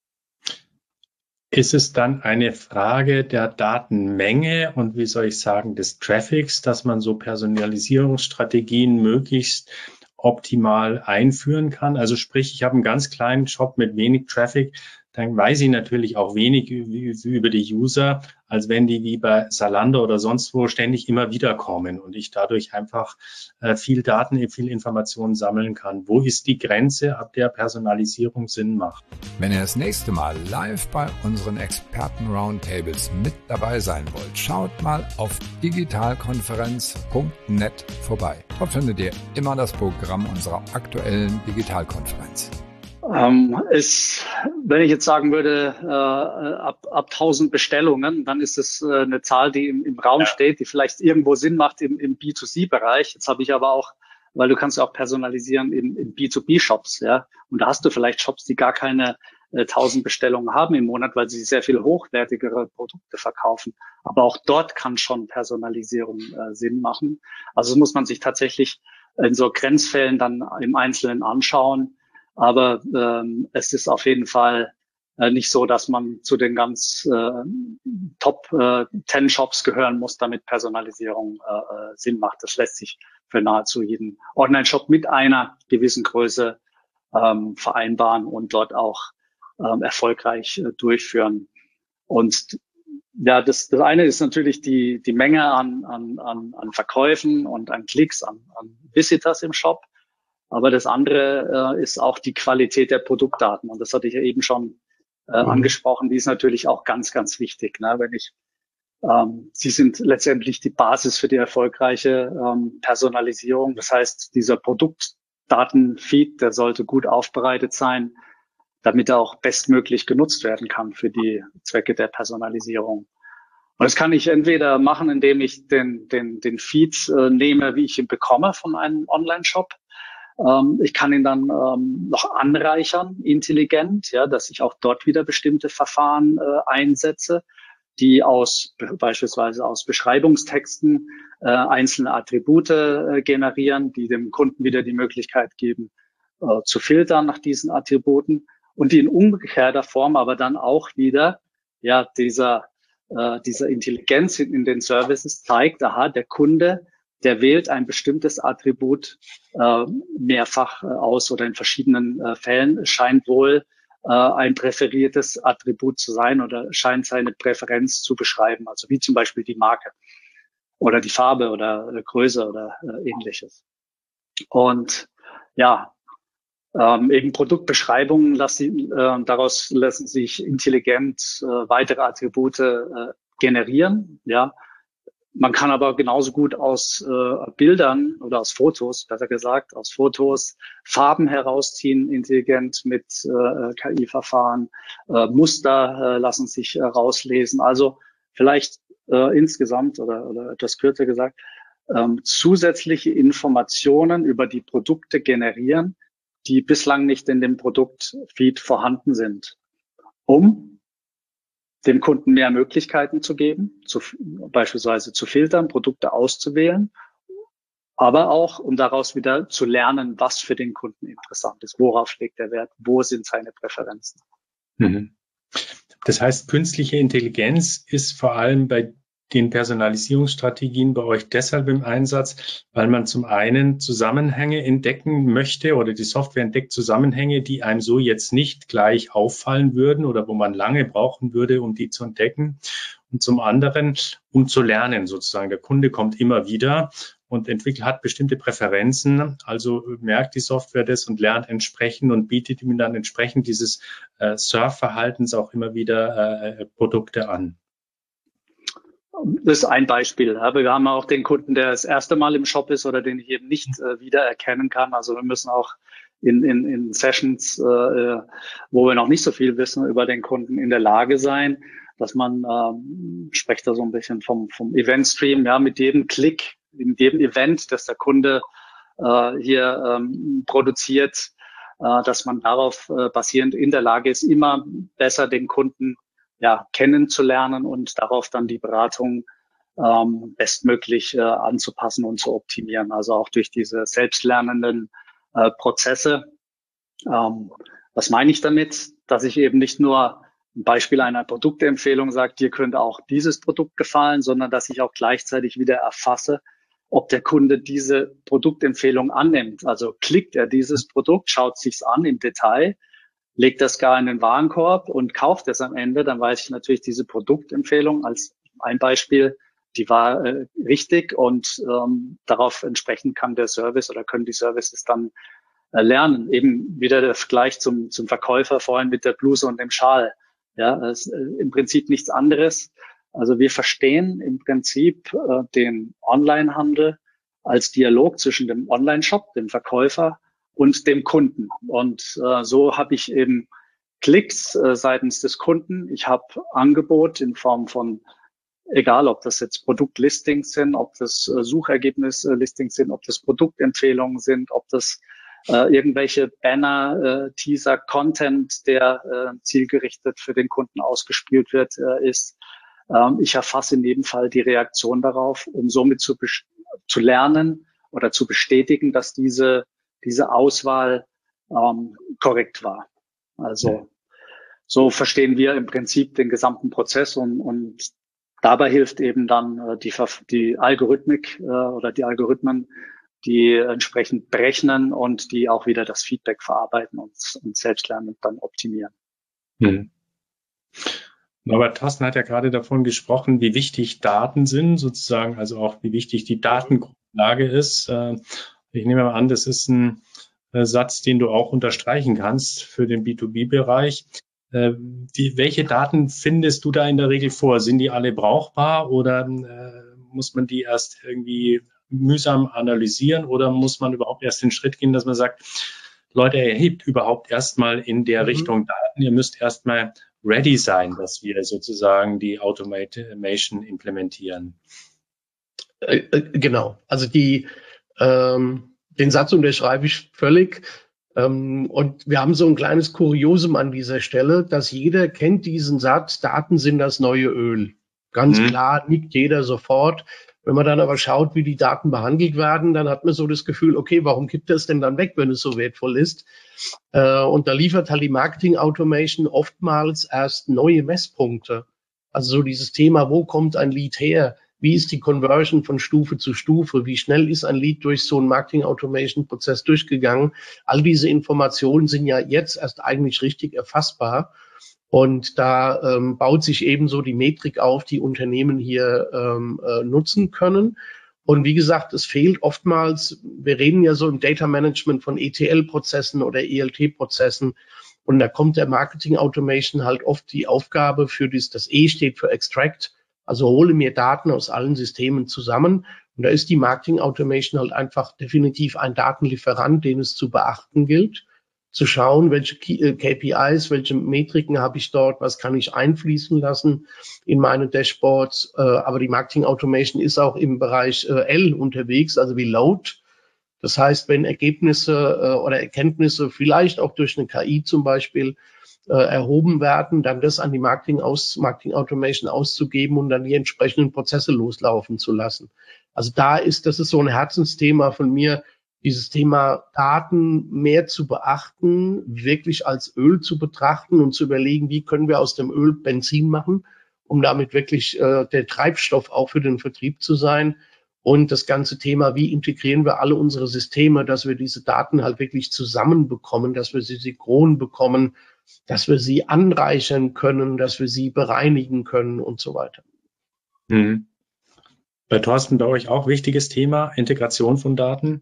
Ist es dann eine Frage der Datenmenge und wie soll ich sagen, des Traffics, dass man so Personalisierungsstrategien möglichst optimal einführen kann? Also sprich, ich habe einen ganz kleinen Shop mit wenig Traffic, dann weiß ich natürlich auch wenig über die User, als wenn die wie bei Zalando oder sonst wo ständig immer wieder kommen und ich dadurch einfach viel Daten, viel Informationen sammeln kann. Wo ist die Grenze, ab der Personalisierung Sinn macht? Wenn ihr das nächste Mal live bei unseren Experten-Roundtables mit dabei sein wollt, schaut mal auf digitalkonferenz.net vorbei. Dort findet ihr immer das Programm unserer aktuellen Digitalkonferenz. Wenn ich jetzt sagen würde, ab 1000 Bestellungen, dann ist es eine Zahl, die im Raum steht, die vielleicht irgendwo Sinn macht im B2C-Bereich. Jetzt habe ich aber auch, weil du kannst ja auch personalisieren in B2B-Shops, ja. Und da hast du vielleicht Shops, die gar keine 1000 Bestellungen haben im Monat, weil sie sehr viel hochwertigere Produkte verkaufen. Aber auch dort kann schon Personalisierung Sinn machen. Also muss man sich tatsächlich in so Grenzfällen dann im Einzelnen anschauen. Aber es ist auf jeden Fall nicht so, dass man zu den ganz Top 10 Shops gehören muss, damit Personalisierung Sinn macht. Das lässt sich für nahezu jeden Online-Shop mit einer gewissen Größe vereinbaren und dort auch erfolgreich durchführen. Und ja, das eine ist natürlich die Menge an Verkäufen und an Klicks, an Visitors im Shop. Aber das andere ist auch die Qualität der Produktdaten. Und das hatte ich ja eben schon angesprochen. Die ist natürlich auch ganz, ganz wichtig. Ne? Sie sind letztendlich die Basis für die erfolgreiche Personalisierung. Das heißt, dieser Produktdatenfeed, der sollte gut aufbereitet sein, damit er auch bestmöglich genutzt werden kann für die Zwecke der Personalisierung. Und das kann ich entweder machen, indem ich den Feed nehme, wie ich ihn bekomme von einem Online-Shop. Ich kann ihn dann noch anreichern, intelligent, ja, dass ich auch dort wieder bestimmte Verfahren einsetze, die beispielsweise aus Beschreibungstexten einzelne Attribute generieren, die dem Kunden wieder die Möglichkeit geben, zu filtern nach diesen Attributen und die in umgekehrter Form aber dann auch wieder ja dieser Intelligenz in den Services zeigt, aha, der Kunde, der wählt ein bestimmtes Attribut mehrfach aus oder in verschiedenen Fällen. Es scheint wohl ein präferiertes Attribut zu sein oder scheint seine Präferenz zu beschreiben, also wie zum Beispiel die Marke. oder die Farbe oder Größe oder ähnliches. Und ja, eben Produktbeschreibungen daraus lassen sich intelligent weitere Attribute generieren. Ja, man kann aber genauso gut aus Bildern oder aus Fotos, besser gesagt, aus Fotos Farben herausziehen, intelligent mit KI-Verfahren. Muster lassen sich rauslesen. Also vielleicht insgesamt oder etwas kürzer gesagt, zusätzliche Informationen über die Produkte generieren, die bislang nicht in dem Produktfeed vorhanden sind, um dem Kunden mehr Möglichkeiten zu geben, beispielsweise zu filtern, Produkte auszuwählen, aber auch, um daraus wieder zu lernen, was für den Kunden interessant ist, worauf legt er Wert, wo sind seine Präferenzen. Das heißt, künstliche Intelligenz ist vor allem bei den Personalisierungsstrategien bei euch deshalb im Einsatz, weil man zum einen Zusammenhänge entdecken möchte oder die Software entdeckt Zusammenhänge, die einem so jetzt nicht gleich auffallen würden oder wo man lange brauchen würde, um die zu entdecken. Und zum anderen, um zu lernen sozusagen. Der Kunde kommt immer wieder und hat bestimmte Präferenzen, also merkt die Software das und lernt entsprechend und bietet ihm dann entsprechend dieses Surfverhaltens auch immer wieder Produkte an. Das ist ein Beispiel. Aber wir haben auch den Kunden, der das erste Mal im Shop ist oder den ich eben nicht wiedererkennen kann. Also wir müssen auch in Sessions, wo wir noch nicht so viel wissen über den Kunden, in der Lage sein, dass man, spricht da so ein bisschen vom Event-Stream, ja, mit jedem Klick, mit jedem Event, das der Kunde hier produziert, dass man darauf basierend in der Lage ist, immer besser den Kunden kennenzulernen und darauf dann die Beratung bestmöglich anzupassen und zu optimieren. Also auch durch diese selbstlernenden Prozesse. Was meine ich damit? Dass ich eben nicht nur ein Beispiel einer Produktempfehlung sage, dir könnte auch dieses Produkt gefallen, sondern dass ich auch gleichzeitig wieder erfasse, ob der Kunde diese Produktempfehlung annimmt. Also klickt er dieses Produkt, schaut sich's an im Detail, legt das gar in den Warenkorb und kauft es am Ende, dann weiß ich natürlich, diese Produktempfehlung als ein Beispiel, die war richtig und darauf entsprechend kann der Service oder können die Services dann lernen. Eben wieder der Vergleich zum Verkäufer vorhin mit der Bluse und dem Schal. Ja, das ist im Prinzip nichts anderes. Also wir verstehen im Prinzip den Onlinehandel als Dialog zwischen dem Online-Shop, dem Verkäufer und dem Kunden. Und so habe ich eben Klicks seitens des Kunden. Ich habe Angebot in Form von, egal ob das jetzt Produktlistings sind, ob das Suchergebnislistings sind, ob das Produktempfehlungen sind, ob das irgendwelche Banner, Teaser, Content, der zielgerichtet für den Kunden ausgespielt wird, ist. Ich erfasse in jedem Fall die Reaktion darauf, um somit zu lernen oder zu bestätigen, dass diese Auswahl korrekt war. Also so verstehen wir im Prinzip den gesamten Prozess und dabei hilft eben dann die Algorithmik oder die Algorithmen, die entsprechend berechnen und die auch wieder das Feedback verarbeiten und selbstlernend dann optimieren. Norbert Thorsten hat ja gerade davon gesprochen, wie wichtig Daten sind, sozusagen, also auch wie wichtig die Datengrundlage ist. Ich nehme mal an, das ist ein Satz, den du auch unterstreichen kannst für den B2B-Bereich. Welche Daten findest du da in der Regel vor? Sind die alle brauchbar oder muss man die erst irgendwie mühsam analysieren oder muss man überhaupt erst den Schritt gehen, dass man sagt, Leute, erhebt überhaupt erstmal in der Richtung Daten. Ihr müsst erstmal ready sein, dass wir sozusagen die Automation implementieren. Genau. Also den Satz unterschreibe ich völlig. Und wir haben so ein kleines Kuriosum an dieser Stelle, dass jeder kennt diesen Satz, Daten sind das neue Öl. Ganz klar, nickt jeder sofort. Wenn man dann aber schaut, wie die Daten behandelt werden, dann hat man so das Gefühl, okay, warum gibt es denn dann weg, wenn es so wertvoll ist? Und da liefert halt die Marketing Automation oftmals erst neue Messpunkte. Also so dieses Thema, wo kommt ein Lead her? Wie ist die Conversion von Stufe zu Stufe? Wie schnell ist ein Lead durch so einen Marketing Automation Prozess durchgegangen? All diese Informationen sind ja jetzt erst eigentlich richtig erfassbar. Und da baut sich ebenso die Metrik auf, die Unternehmen hier nutzen können. Und wie gesagt, es fehlt oftmals, wir reden ja so im Data Management von ETL-Prozessen oder ELT-Prozessen. Und da kommt der Marketing Automation halt oft die Aufgabe für das E steht für Extract. Also hole mir Daten aus allen Systemen zusammen. Und da ist die Marketing Automation halt einfach definitiv ein Datenlieferant, den es zu beachten gilt. Zu schauen, welche KPIs, welche Metriken habe ich dort, was kann ich einfließen lassen in meine Dashboards. Aber die Marketing Automation ist auch im Bereich L unterwegs, also wie Load. Das heißt, wenn Ergebnisse oder Erkenntnisse vielleicht auch durch eine KI zum Beispiel erhoben werden, dann das an die Marketing Automation auszugeben und dann die entsprechenden Prozesse loslaufen zu lassen. Also das ist so ein Herzensthema von mir, dieses Thema Daten mehr zu beachten, wirklich als Öl zu betrachten und zu überlegen, wie können wir aus dem Öl Benzin machen, um damit wirklich der Treibstoff auch für den Vertrieb zu sein. Und das ganze Thema, wie integrieren wir alle unsere Systeme, dass wir diese Daten halt wirklich zusammenbekommen, dass wir sie synchron bekommen, dass wir sie anreichern können, dass wir sie bereinigen können und so weiter. Mhm. Bei Thorsten, bei euch auch wichtiges Thema, Integration von Daten?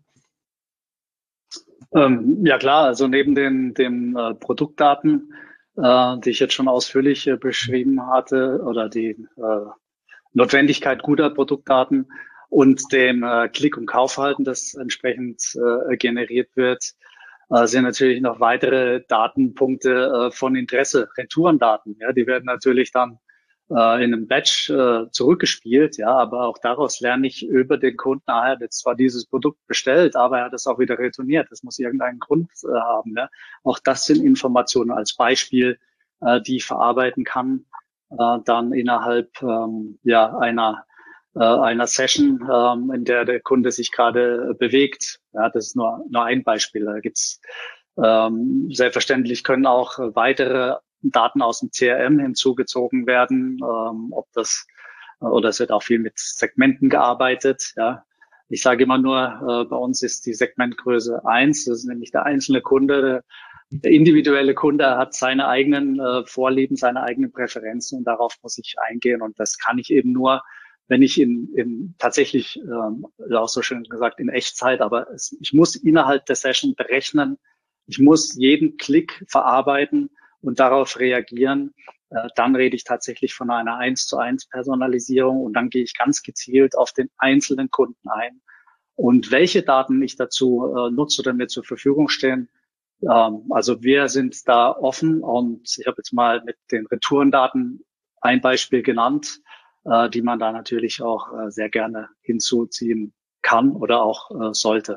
Ja klar, also neben den Produktdaten, die ich jetzt schon ausführlich beschrieben hatte, oder die Notwendigkeit guter Produktdaten und dem Klick- und Kaufverhalten, das entsprechend generiert wird, sind natürlich noch weitere Datenpunkte von Interesse, Retourendaten. Ja, die werden natürlich dann in einem Batch zurückgespielt, ja, aber auch daraus lerne ich über den Kunden, er hat jetzt zwar dieses Produkt bestellt, aber er hat es auch wieder retourniert. Das muss irgendeinen Grund haben. Ja. Auch das sind Informationen als Beispiel, die ich verarbeiten kann, dann innerhalb einer Session, in der der Kunde sich gerade bewegt. Ja, das ist nur ein Beispiel. Da gibt's selbstverständlich können auch weitere Daten aus dem CRM hinzugezogen werden, oder es wird auch viel mit Segmenten gearbeitet. Ja, ich sage immer nur, bei uns ist die Segmentgröße 1, das ist nämlich der einzelne Kunde. Der individuelle Kunde hat seine eigenen Vorlieben, seine eigenen Präferenzen und darauf muss ich eingehen. Und das kann ich eben nur, wenn ich tatsächlich, auch so schön gesagt, in Echtzeit, aber ich muss innerhalb der Session berechnen, ich muss jeden Klick verarbeiten und darauf reagieren. Dann rede ich tatsächlich von einer 1:1 Personalisierung und dann gehe ich ganz gezielt auf den einzelnen Kunden ein. Und welche Daten ich dazu nutze oder mir zur Verfügung stehen, also wir sind da offen und ich habe jetzt mal mit den Retourendaten ein Beispiel genannt, die man da natürlich auch sehr gerne hinzuziehen kann oder auch sollte.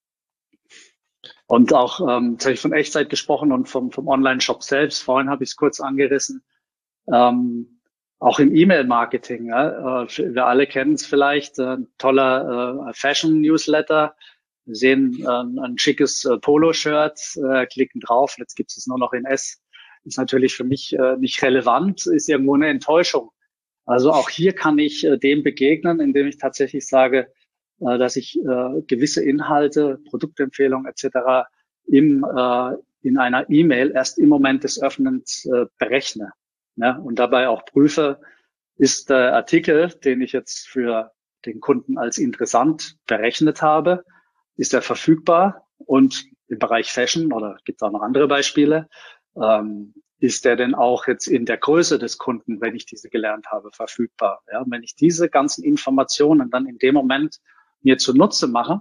Und auch, jetzt habe ich von Echtzeit gesprochen und vom Online-Shop selbst. Vorhin habe ich es kurz angerissen. Auch im E-Mail-Marketing. Wir alle kennen es vielleicht. Toller Fashion-Newsletter. Wir sehen ein schickes Polo-Shirt, klicken drauf. Jetzt gibt es nur noch in S. Ist natürlich für mich nicht relevant, ist irgendwo eine Enttäuschung. Also auch hier kann ich dem begegnen, indem ich tatsächlich sage, dass ich gewisse Inhalte, Produktempfehlungen etc. in einer E-Mail erst im Moment des Öffnens berechne, ne? Und dabei auch prüfe, ist der Artikel, den ich jetzt für den Kunden als interessant berechnet habe, ist er verfügbar? Und im Bereich Fashion, oder gibt es auch noch andere Beispiele, ist der denn auch jetzt in der Größe des Kunden, wenn ich diese gelernt habe, verfügbar? Ja, wenn ich diese ganzen Informationen dann in dem Moment mir zunutze mache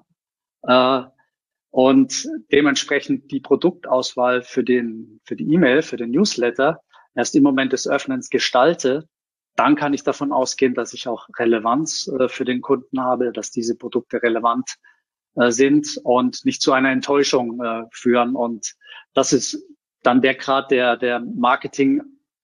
und dementsprechend die Produktauswahl für die E-Mail, für den Newsletter erst im Moment des Öffnens gestalte, dann kann ich davon ausgehen, dass ich auch Relevanz für den Kunden habe, dass diese Produkte relevant sind und nicht zu einer Enttäuschung führen. Und das ist dann der Grad der Marketing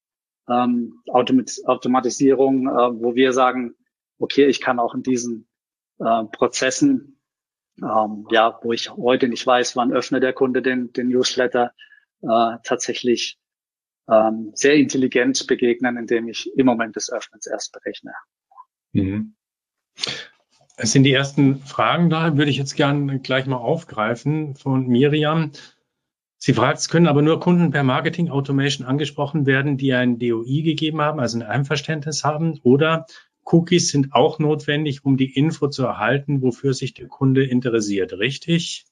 Automatisierung, wo wir sagen, okay, ich kann auch in diesen Prozessen, wo ich heute nicht weiß, wann öffnet der Kunde den Newsletter, tatsächlich sehr intelligent begegnen, indem ich im Moment des Öffnens erst berechne. Mhm. Es sind die ersten Fragen da, würde ich jetzt gerne gleich mal aufgreifen von Miriam. Sie fragt, es können aber nur Kunden per Marketing Automation angesprochen werden, die ein DOI gegeben haben, also ein Einverständnis haben, oder Cookies sind auch notwendig, um die Info zu erhalten, wofür sich der Kunde interessiert. Richtig?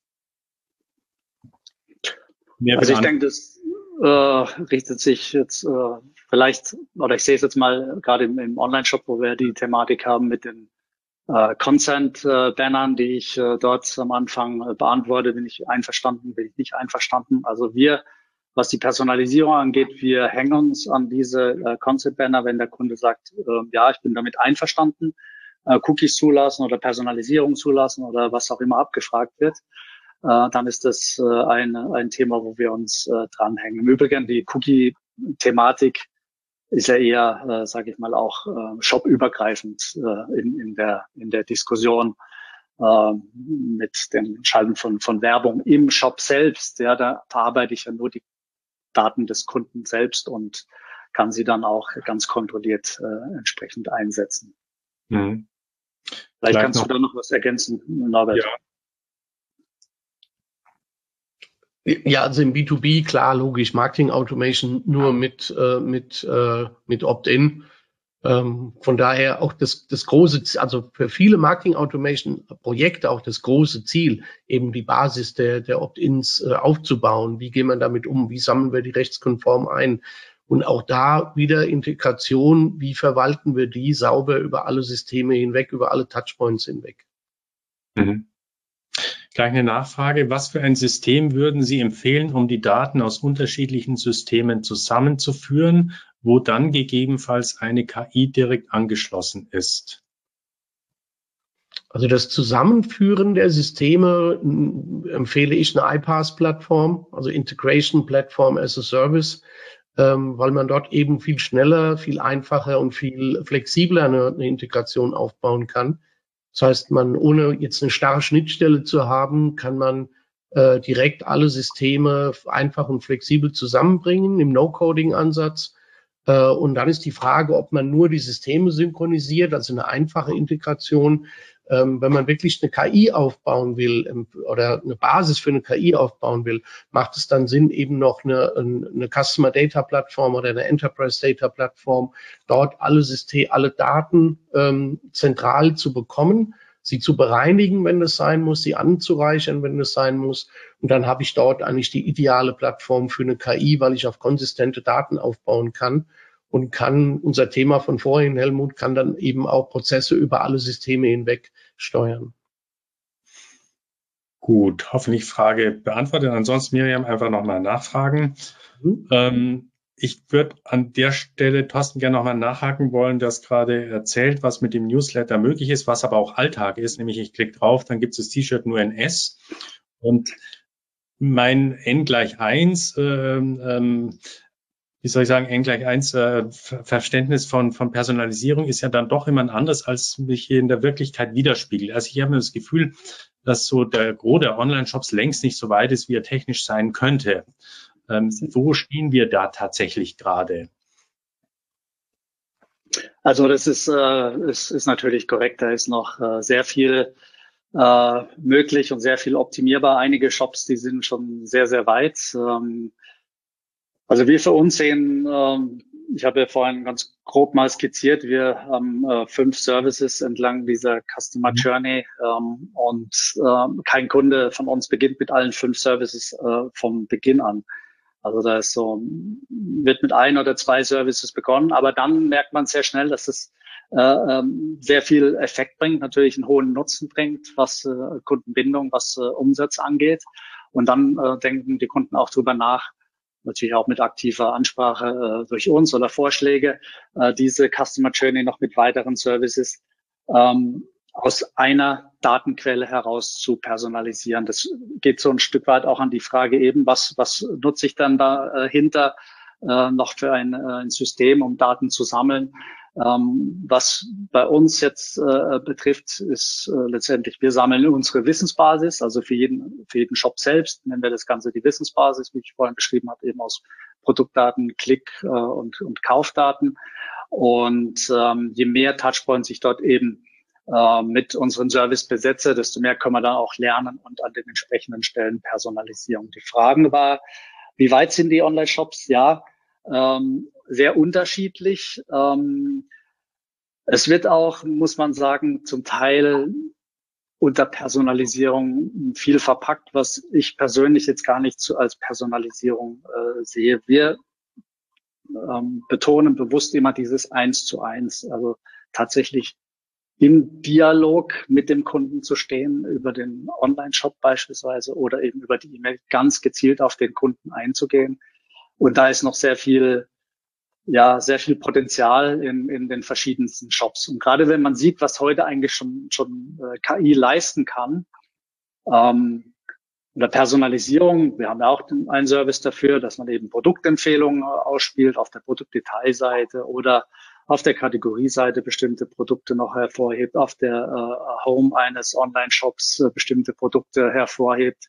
Also ich denke, das richtet sich jetzt vielleicht, oder ich sehe es jetzt mal gerade im Online-Shop, wo wir die Thematik haben mit den Consent-Bannern, die ich dort am Anfang beantworte, bin ich einverstanden, bin ich nicht einverstanden. Also wir, was die Personalisierung angeht, wir hängen uns an diese Consent-Banner, wenn der Kunde sagt, ja, ich bin damit einverstanden, Cookies zulassen oder Personalisierung zulassen oder was auch immer abgefragt wird. Dann ist das ein Thema, wo wir uns dranhängen. Im Übrigen, die Cookie-Thematik ist ja eher, sage ich mal, auch shopübergreifend in der Diskussion mit dem Schalten von Werbung im Shop selbst. Ja, da verarbeite ich ja nur die Daten des Kunden selbst und kann sie dann auch ganz kontrolliert entsprechend einsetzen. Mhm. Vielleicht kannst du da noch was ergänzen, Norbert. Ja. Ja, also im B2B, klar, logisch, Marketing Automation nur mit Opt-in. Von daher auch das große, also für viele Marketing Automation Projekte auch das große Ziel, eben die Basis der Opt-ins aufzubauen. Wie gehen wir damit um? Wie sammeln wir die rechtskonform ein? Und auch da wieder Integration. Wie verwalten wir die sauber über alle Systeme hinweg, über alle Touchpoints hinweg? Mhm. Gleich eine Nachfrage. Was für ein System würden Sie empfehlen, um die Daten aus unterschiedlichen Systemen zusammenzuführen, wo dann gegebenenfalls eine KI direkt angeschlossen ist? Also das Zusammenführen der Systeme empfehle ich eine iPaaS-Plattform, also Integration Platform as a Service, weil man dort eben viel schneller, viel einfacher und viel flexibler eine Integration aufbauen kann. Das heißt, man, ohne jetzt eine starre Schnittstelle zu haben, kann man direkt alle Systeme einfach und flexibel zusammenbringen im No-Coding-Ansatz. Und dann ist die Frage, ob man nur die Systeme synchronisiert, also eine einfache Integration. Wenn man wirklich eine KI aufbauen will oder eine Basis für eine KI aufbauen will, macht es dann Sinn, eben noch eine Customer Data Plattform oder eine Enterprise Data Plattform, dort alle Daten zentral zu bekommen, sie zu bereinigen, wenn das sein muss, sie anzureichern, wenn das sein muss. Und dann habe ich dort eigentlich die ideale Plattform für eine KI, weil ich auf konsistente Daten aufbauen kann und kann, unser Thema von vorhin, Helmut, kann dann eben auch Prozesse über alle Systeme hinweg steuern. Gut, hoffentlich Frage beantwortet. Ansonsten, Miriam, einfach nochmal nachfragen. Ich würde an der Stelle, Thorsten, gerne nochmal nachhaken wollen. Du hast gerade erzählt, was mit dem Newsletter möglich ist, was aber auch Alltag ist. Nämlich ich klicke drauf, dann gibt es das T-Shirt nur in S. Und mein N=1, wie soll ich sagen, N=1 Verständnis von Personalisierung ist ja dann doch immer ein anderes, als mich hier in der Wirklichkeit widerspiegelt. Also ich habe das Gefühl, dass so der Gros der Online-Shops längst nicht so weit ist, wie er technisch sein könnte. Wo stehen wir da tatsächlich gerade? Also das ist natürlich korrekt. Da ist noch sehr viel möglich und sehr viel optimierbar. Einige Shops, die sind schon sehr, sehr weit. Also wir für uns sehen, ich habe ja vorhin ganz grob mal skizziert, wir haben 5 Services entlang dieser Customer Journey und kein Kunde von uns beginnt mit allen 5 Services vom Beginn an. Also da ist wird mit 1 oder 2 Services begonnen, aber dann merkt man sehr schnell, dass es sehr viel Effekt bringt, natürlich einen hohen Nutzen bringt, was Kundenbindung, was Umsatz angeht. Und dann denken die Kunden auch drüber nach, natürlich auch mit aktiver Ansprache durch uns oder Vorschläge, diese Customer Journey noch mit weiteren Services aus einer Datenquelle heraus zu personalisieren. Das geht so ein Stück weit auch an die Frage eben, was nutze ich dann dahinter noch für ein System, um Daten zu sammeln. Was bei uns jetzt betrifft, ist letztendlich, wir sammeln unsere Wissensbasis, also für jeden Shop selbst nennen wir das Ganze die Wissensbasis, wie ich vorhin beschrieben habe, eben aus Produktdaten, Klick und Kaufdaten. Und je mehr Touchpoints ich dort eben mit unseren Servicebesetzer, desto mehr können wir dann auch lernen und an den entsprechenden Stellen Personalisierung. Die Frage war, wie weit sind die Online-Shops? Ja, sehr unterschiedlich. Es wird auch, muss man sagen, zum Teil unter Personalisierung viel verpackt, was ich persönlich jetzt gar nicht als Personalisierung sehe. Wir betonen bewusst immer dieses 1:1, also tatsächlich im Dialog mit dem Kunden zu stehen, über den Online-Shop beispielsweise oder eben über die E-Mail ganz gezielt auf den Kunden einzugehen. Und da ist noch sehr viel Potenzial in den verschiedensten Shops. Und gerade wenn man sieht, was heute eigentlich schon KI leisten kann, oder Personalisierung, wir haben ja auch einen Service dafür, dass man eben Produktempfehlungen ausspielt auf der Produktdetailseite oder auf der Kategorieseite bestimmte Produkte noch hervorhebt, auf der Home eines Online-Shops bestimmte Produkte hervorhebt.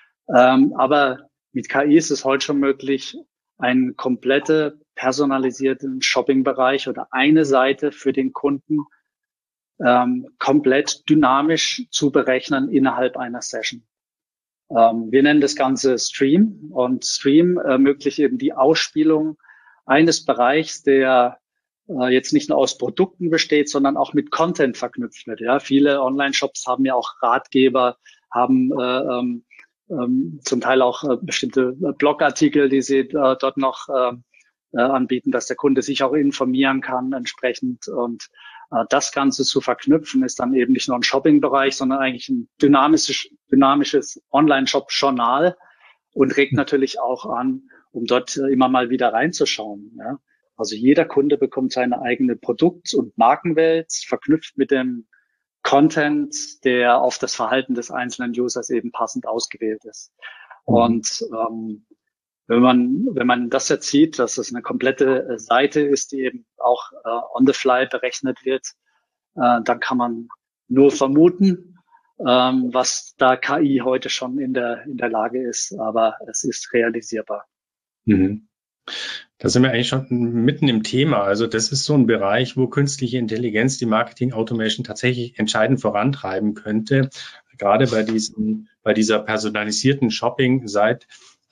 Aber mit KI ist es heute schon möglich, einen komplette personalisierten Shopping-Bereich oder eine Seite für den Kunden komplett dynamisch zu berechnen innerhalb einer Session. Wir nennen das Ganze Stream, und Stream ermöglicht eben die Ausspielung eines Bereichs, der jetzt nicht nur aus Produkten besteht, sondern auch mit Content verknüpft wird. Ja, viele Online-Shops haben ja auch Ratgeber, haben zum Teil auch bestimmte Blogartikel, die sie dort noch anbieten, dass der Kunde sich auch informieren kann entsprechend. Und das Ganze zu verknüpfen ist dann eben nicht nur ein Shopping-Bereich, sondern eigentlich ein dynamisches Online-Shop-Journal und regt natürlich auch an, um dort immer mal wieder reinzuschauen. Ja. Also jeder Kunde bekommt seine eigene Produkt- und Markenwelt, verknüpft mit dem Content, der auf das Verhalten des einzelnen Users eben passend ausgewählt ist. Und wenn man das jetzt sieht, dass es eine komplette Seite ist, die eben auch on the fly berechnet wird, dann kann man nur vermuten, was da KI heute schon in der Lage ist, aber es ist realisierbar. Mhm. Da sind wir eigentlich schon mitten im Thema. Also das ist so ein Bereich, wo künstliche Intelligenz die Marketing Automation tatsächlich entscheidend vorantreiben könnte. Gerade bei dieser personalisierten Shopping-Seite.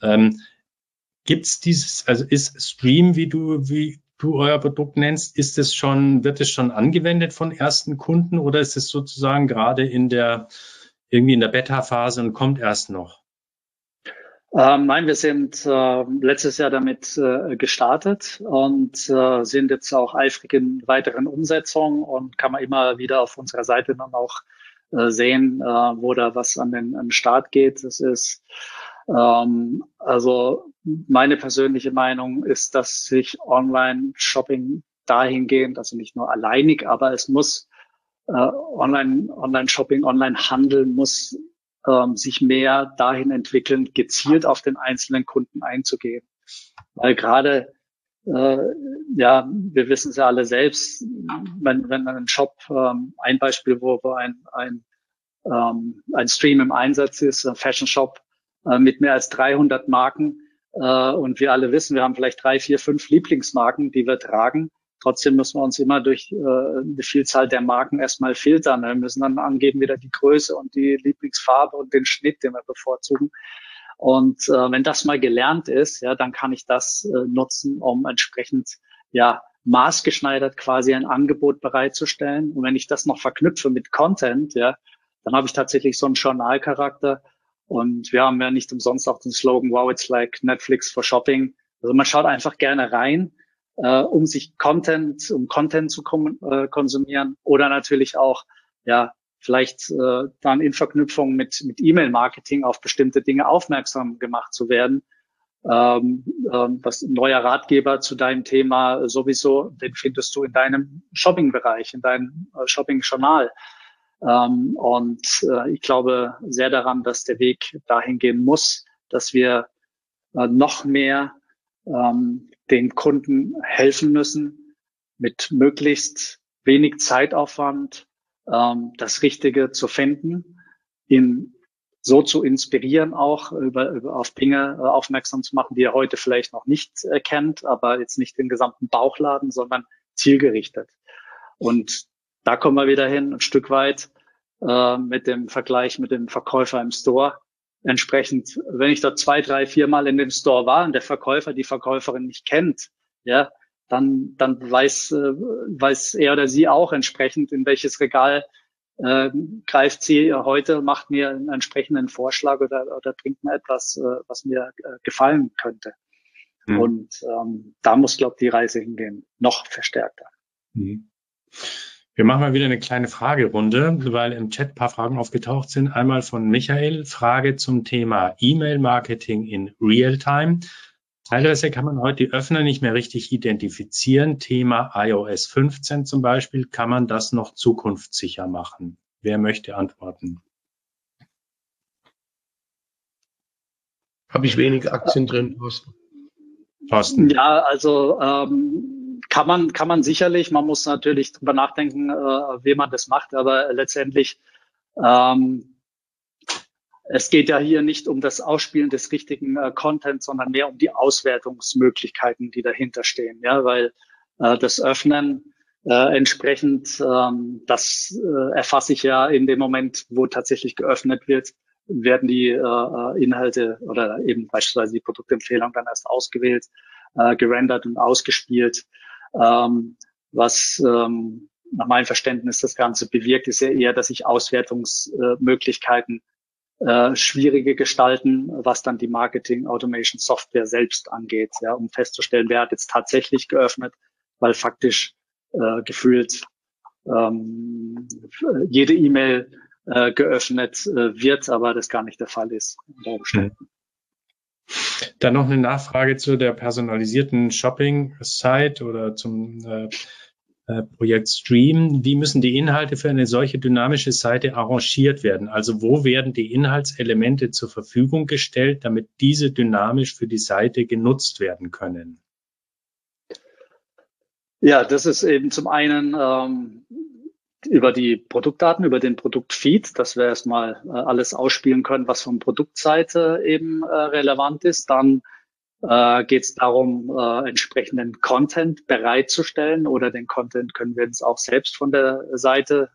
Gibt's dieses, also ist Stream, wie du euer Produkt nennst, wird es schon angewendet von ersten Kunden, oder ist es sozusagen gerade irgendwie in der Beta-Phase und kommt erst noch? Nein, wir sind letztes Jahr damit gestartet und sind jetzt auch eifrig in weiteren Umsetzungen, und kann man immer wieder auf unserer Seite dann auch sehen, wo da was an den Start geht. Das ist also meine persönliche Meinung ist, dass sich Online-Shopping dahingehend, also nicht nur alleinig, aber es muss Online-Shopping, Online-Handel muss sich mehr dahin entwickeln, gezielt auf den einzelnen Kunden einzugehen. Weil gerade, wir wissen es ja alle selbst, wenn ein Shop, ein Beispiel, wo ein Stream im Einsatz ist, ein Fashion Shop mit mehr als 300 Marken, und wir alle wissen, wir haben vielleicht 3, 4, 5 Lieblingsmarken, die wir tragen. Trotzdem müssen wir uns immer durch eine Vielzahl der Marken erstmal filtern. Wir müssen dann angeben wieder die Größe und die Lieblingsfarbe und den Schnitt, den wir bevorzugen. Und wenn das mal gelernt ist, ja, dann kann ich das nutzen, um entsprechend maßgeschneidert quasi ein Angebot bereitzustellen. Und wenn ich das noch verknüpfe mit Content, ja, dann habe ich tatsächlich so einen Journalcharakter. Und wir haben ja nicht umsonst auch den Slogan, wow, it's like Netflix for Shopping. Also man schaut einfach gerne rein, um Content zu konsumieren, oder natürlich auch, vielleicht dann in Verknüpfung mit E-Mail-Marketing auf bestimmte Dinge aufmerksam gemacht zu werden. Was ein neuer Ratgeber zu deinem Thema sowieso, den findest du in deinem Shopping-Bereich, in deinem Shopping-Journal. Ich glaube sehr daran, dass der Weg dahin gehen muss, dass wir noch mehr den Kunden helfen müssen, mit möglichst wenig Zeitaufwand das Richtige zu finden, ihn so zu inspirieren, auch auf Dinge aufmerksam zu machen, die er heute vielleicht noch nicht kennt, aber jetzt nicht den gesamten Bauchladen, sondern zielgerichtet. Und da kommen wir wieder hin, ein Stück weit mit dem Vergleich mit dem Verkäufer im Store. Entsprechend, wenn ich dort 2, 3, 4 Mal in dem Store war und der Verkäufer die Verkäuferin nicht kennt, ja, dann weiß er oder sie auch entsprechend, in welches Regal greift sie heute, macht mir einen entsprechenden Vorschlag oder bringt mir etwas, was mir gefallen könnte. Mhm. Und da muss, glaube ich, die Reise hingehen, noch verstärkter. Mhm. Wir machen mal wieder eine kleine Fragerunde, weil im Chat ein paar Fragen aufgetaucht sind. Einmal von Michael, Frage zum Thema E-Mail-Marketing in Realtime. Teilweise kann man heute die Öffner nicht mehr richtig identifizieren. Thema iOS 15 zum Beispiel. Kann man das noch zukunftssicher machen? Wer möchte antworten? Habe ich wenige Aktien drin, Thorsten. Ja, also kann man sicherlich. Man muss natürlich drüber nachdenken, wie man das macht. Aber letztendlich es geht ja hier nicht um das Ausspielen des richtigen Contents, sondern mehr um die Auswertungsmöglichkeiten, die dahinter stehen. Ja, weil das Öffnen entsprechend, das erfasse ich ja in dem Moment, wo tatsächlich geöffnet wird, werden die Inhalte oder eben beispielsweise die Produktempfehlung dann erst ausgewählt, gerendert und ausgespielt. Was nach meinem Verständnis das Ganze bewirkt, ist ja eher, dass ich Auswertungsmöglichkeiten schwierige gestalten, was dann die Marketing Automation Software selbst angeht, ja, um festzustellen, wer hat jetzt tatsächlich geöffnet, weil faktisch gefühlt jede E-Mail geöffnet wird, aber das gar nicht der Fall ist. Dann noch eine Nachfrage zu der personalisierten Shopping-Site oder zum Projekt Stream. Wie müssen die Inhalte für eine solche dynamische Seite arrangiert werden? Also wo werden die Inhaltselemente zur Verfügung gestellt, damit diese dynamisch für die Seite genutzt werden können? Ja, das ist eben zum einen über die Produktdaten, über den Produktfeed, dass wir erstmal alles ausspielen können, was von Produktseite eben relevant ist. Dann geht es darum, entsprechenden Content bereitzustellen oder den Content können wir uns auch selbst von der Seite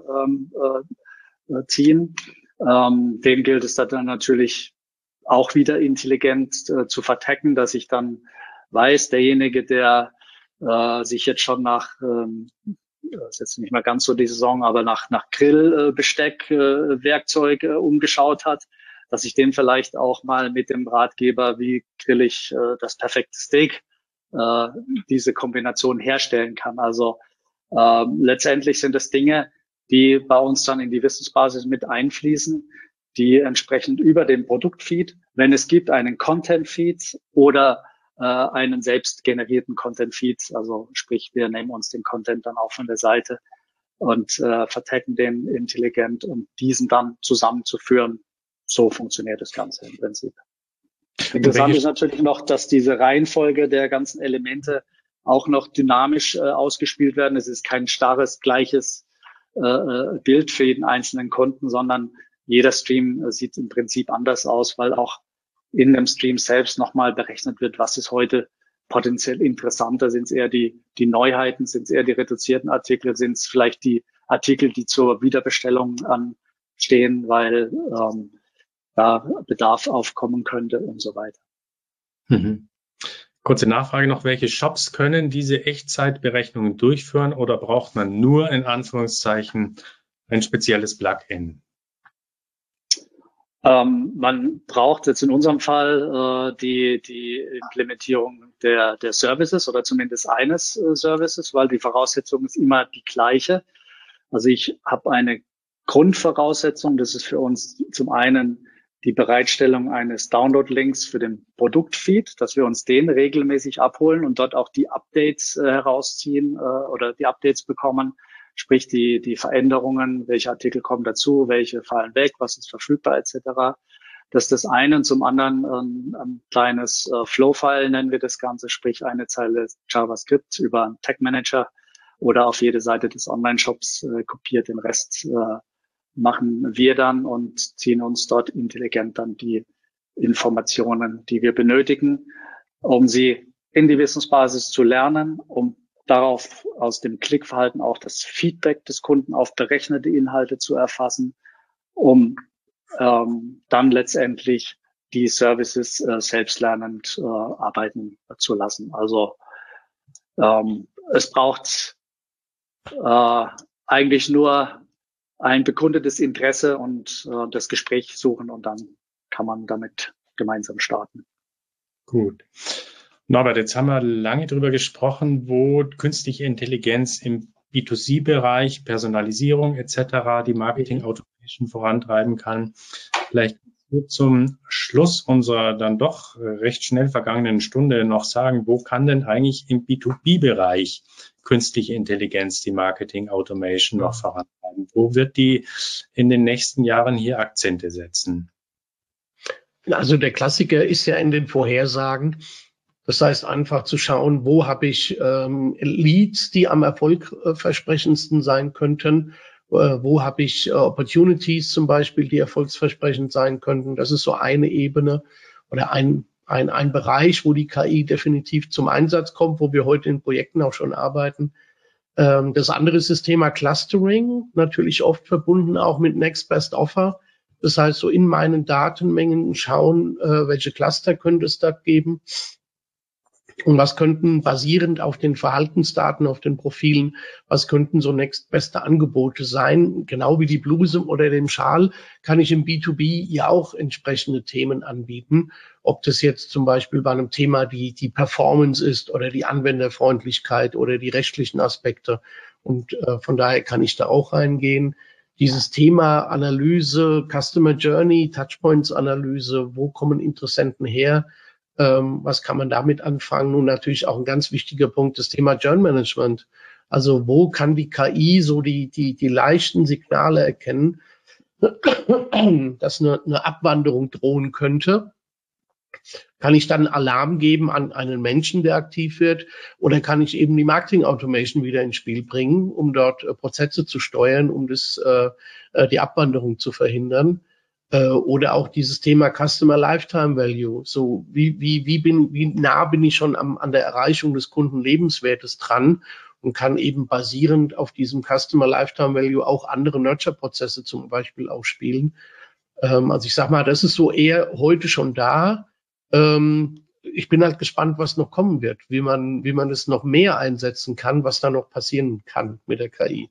ziehen. Den gilt es dann natürlich auch wieder intelligent zu vertecken, dass ich dann weiß, derjenige, der sich jetzt schon nach, das ist jetzt nicht mehr ganz so die Saison, aber nach Grillbesteck, Werkzeug umgeschaut hat, dass ich den vielleicht auch mal mit dem Ratgeber, wie grill ich das perfekte Steak, diese Kombination herstellen kann. Also letztendlich sind es Dinge, die bei uns dann in die Wissensbasis mit einfließen, die entsprechend über den Produktfeed, wenn es gibt, einen Content-Feed oder einen selbst generierten Content-Feed, also sprich, wir nehmen uns den Content dann auch von der Seite und vertaggen den intelligent, um diesen dann zusammenzuführen. So funktioniert das Ganze im Prinzip. Interessant ist natürlich noch, dass diese Reihenfolge der ganzen Elemente auch noch dynamisch ausgespielt werden. Es ist kein starres, gleiches Bild für jeden einzelnen Kunden, sondern jeder Stream sieht im Prinzip anders aus, weil auch in dem Stream selbst nochmal berechnet wird, was ist heute potenziell interessanter. Sind es eher die Neuheiten, sind es eher die reduzierten Artikel, sind es vielleicht die Artikel, die zur Wiederbestellung anstehen, weil da Bedarf aufkommen könnte und so weiter. Mhm. Kurze Nachfrage noch, welche Shops können diese Echtzeitberechnungen durchführen oder braucht man nur in Anführungszeichen ein spezielles Plugin? Man braucht jetzt in unserem Fall die Implementierung der Services oder zumindest eines Services, weil die Voraussetzung ist immer die gleiche. Also ich habe eine Grundvoraussetzung, das ist für uns zum einen die Bereitstellung eines Download-Links für den Produktfeed, dass wir uns den regelmäßig abholen und dort auch die Updates herausziehen oder die Updates bekommen, sprich die Veränderungen, welche Artikel kommen dazu, welche fallen weg, was ist verfügbar etc. Das ist das eine. Und zum anderen ein kleines Flow-File nennen wir das Ganze, sprich eine Zeile JavaScript über einen Tag-Manager oder auf jede Seite des Online-Shops kopiert. Den Rest machen wir dann und ziehen uns dort intelligent dann die Informationen, die wir benötigen, um sie in die Wissensbasis zu lernen, um darauf aus dem Klickverhalten auch das Feedback des Kunden auf berechnete Inhalte zu erfassen, um dann letztendlich die Services selbstlernend arbeiten zu lassen. Also es braucht eigentlich nur ein bekundetes Interesse und das Gespräch suchen und dann kann man damit gemeinsam starten. Gut. Norbert, jetzt haben wir lange darüber gesprochen, wo künstliche Intelligenz im B2C-Bereich, Personalisierung etc. die Marketing-Automation vorantreiben kann. Vielleicht zum Schluss unserer dann doch recht schnell vergangenen Stunde noch sagen, wo kann denn eigentlich im B2B-Bereich künstliche Intelligenz die Marketing-Automation noch vorantreiben? Wo wird die in den nächsten Jahren hier Akzente setzen? Also der Klassiker ist ja in den Vorhersagen. Das heißt, einfach zu schauen, wo habe ich Leads, die am erfolgversprechendsten sein könnten, wo habe ich Opportunities zum Beispiel, die erfolgsversprechend sein könnten. Das ist so eine Ebene oder ein Bereich, wo die KI definitiv zum Einsatz kommt, wo wir heute in Projekten auch schon arbeiten. Das andere ist das Thema Clustering, natürlich oft verbunden auch mit Next Best Offer. Das heißt, so in meinen Datenmengen schauen, welche Cluster könnte es da geben und was könnten basierend auf den Verhaltensdaten, auf den Profilen, was könnten so nächstbeste Angebote sein. Genau wie die Bluse oder dem Schal kann ich im B2B ja auch entsprechende Themen anbieten. Ob das jetzt zum Beispiel bei einem Thema die Performance ist oder die Anwenderfreundlichkeit oder die rechtlichen Aspekte. Und von daher kann ich da auch reingehen. Dieses Thema Analyse, Customer Journey, Touchpoints Analyse, wo kommen Interessenten her? Was kann man damit anfangen? Und natürlich auch ein ganz wichtiger Punkt, das Thema Churn Management. Also wo kann die KI so die leichten Signale erkennen, dass eine Abwanderung drohen könnte? Kann ich dann Alarm geben an einen Menschen, der aktiv wird? Oder kann ich eben die Marketing Automation wieder ins Spiel bringen, um dort Prozesse zu steuern, um die Abwanderung zu verhindern? Oder auch dieses Thema Customer Lifetime Value. So wie nah bin ich schon an der Erreichung des Kundenlebenswertes dran und kann eben basierend auf diesem Customer Lifetime Value auch andere Nurture-Prozesse zum Beispiel auch spielen. Also ich sag mal, das ist so eher heute schon da. Ich bin halt gespannt, was noch kommen wird, wie man es noch mehr einsetzen kann, was da noch passieren kann mit der KI.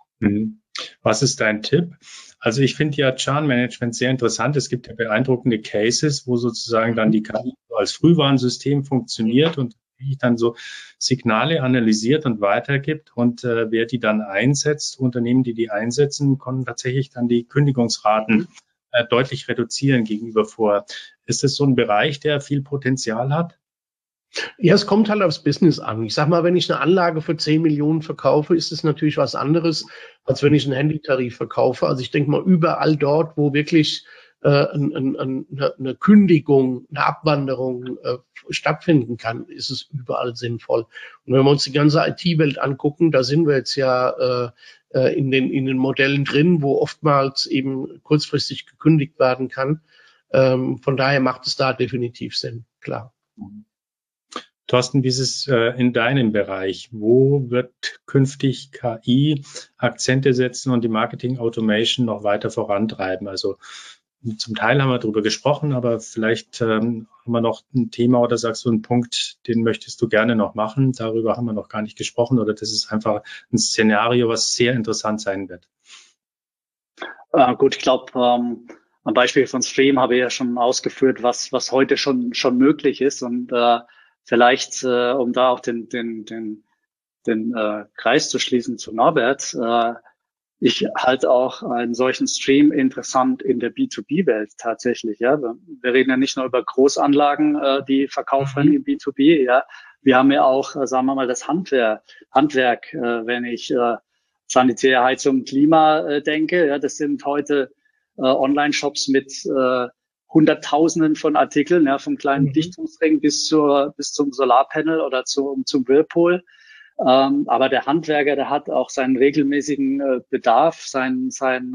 Was ist dein Tipp? Also ich finde ja Churn Management sehr interessant. Es gibt ja beeindruckende Cases, wo sozusagen dann die KI als Frühwarnsystem funktioniert und dann so Signale analysiert und weitergibt und wer die dann einsetzt, Unternehmen, die einsetzen, konnten tatsächlich dann die Kündigungsraten deutlich reduzieren gegenüber vor. Ist das so ein Bereich, der viel Potenzial hat? Ja, es kommt halt aufs Business an. Ich sag mal, wenn ich eine Anlage für 10 Millionen verkaufe, ist es natürlich was anderes, als wenn ich einen Handytarif verkaufe. Also ich denke mal, überall dort, wo wirklich eine Kündigung, eine Abwanderung stattfinden kann, ist es überall sinnvoll. Und wenn wir uns die ganze IT-Welt angucken, da sind wir jetzt ja in den Modellen drin, wo oftmals eben kurzfristig gekündigt werden kann. Von daher macht es da definitiv Sinn, klar. Thorsten, wie ist es in deinem Bereich? Wo wird künftig KI Akzente setzen und die Marketing Automation noch weiter vorantreiben? Also zum Teil haben wir darüber gesprochen, aber vielleicht haben wir noch ein Thema oder sagst du einen Punkt, den möchtest du gerne noch machen? Darüber haben wir noch gar nicht gesprochen oder das ist einfach ein Szenario, was sehr interessant sein wird. Gut, ich glaube, am Beispiel von Stream habe ich ja schon ausgeführt, was heute schon möglich ist und vielleicht, um da auch den Kreis zu schließen zu Norbert, ich halte auch einen solchen Stream interessant in der B2B-Welt tatsächlich. Ja, wir reden ja nicht nur über Großanlagen, die verkauft werden im B2B. Ja, wir haben ja auch, sagen wir mal, das Handwerk, wenn ich Sanitär, Heizung, Klima denke. Ja, das sind heute Online-Shops mit Hunderttausenden von Artikeln, ja, vom kleinen Dichtungsring bis zum Solarpanel oder zum Whirlpool. Aber der Handwerker, der hat auch seinen regelmäßigen Bedarf, sein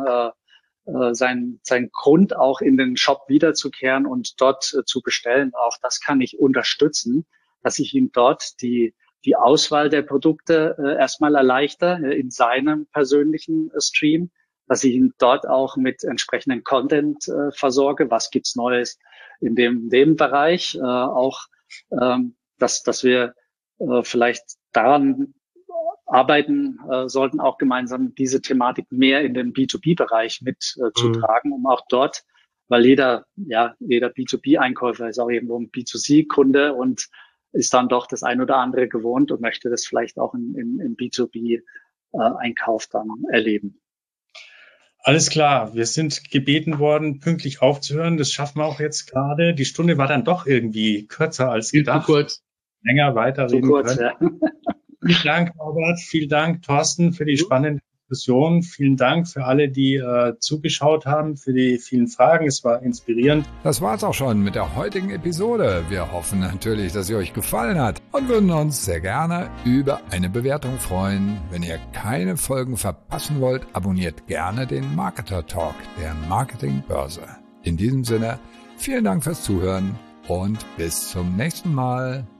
Grund auch in den Shop wiederzukehren und dort zu bestellen. Auch das kann ich unterstützen, dass ich ihm dort die die Auswahl der Produkte erstmal erleichter in seinem persönlichen Stream, dass ich ihn dort auch mit entsprechenden Content versorge. Was gibt's Neues in dem Bereich? Auch, dass wir vielleicht daran arbeiten sollten, auch gemeinsam diese Thematik mehr in den B2B-Bereich mitzutragen, um auch dort, weil jeder B2B-Einkäufer ist auch irgendwo ein B2C-Kunde und ist dann doch das ein oder andere gewohnt und möchte das vielleicht auch im B2B-Einkauf dann erleben. Alles klar, wir sind gebeten worden, pünktlich aufzuhören. Das schaffen wir auch jetzt gerade. Die Stunde war dann doch irgendwie kürzer als gedacht. Zu kurz. Länger weiterreden können. Ja. Vielen Dank, Norbert. Vielen Dank, Thorsten, für die spannende Diskussion. Vielen Dank für alle, die zugeschaut haben, für die vielen Fragen. Es war inspirierend. Das war's auch schon mit der heutigen Episode. Wir hoffen natürlich, dass sie euch gefallen hat und würden uns sehr gerne über eine Bewertung freuen. Wenn ihr keine Folgen verpassen wollt, abonniert gerne den Marketer Talk der Marketingbörse. In diesem Sinne, vielen Dank fürs Zuhören und bis zum nächsten Mal.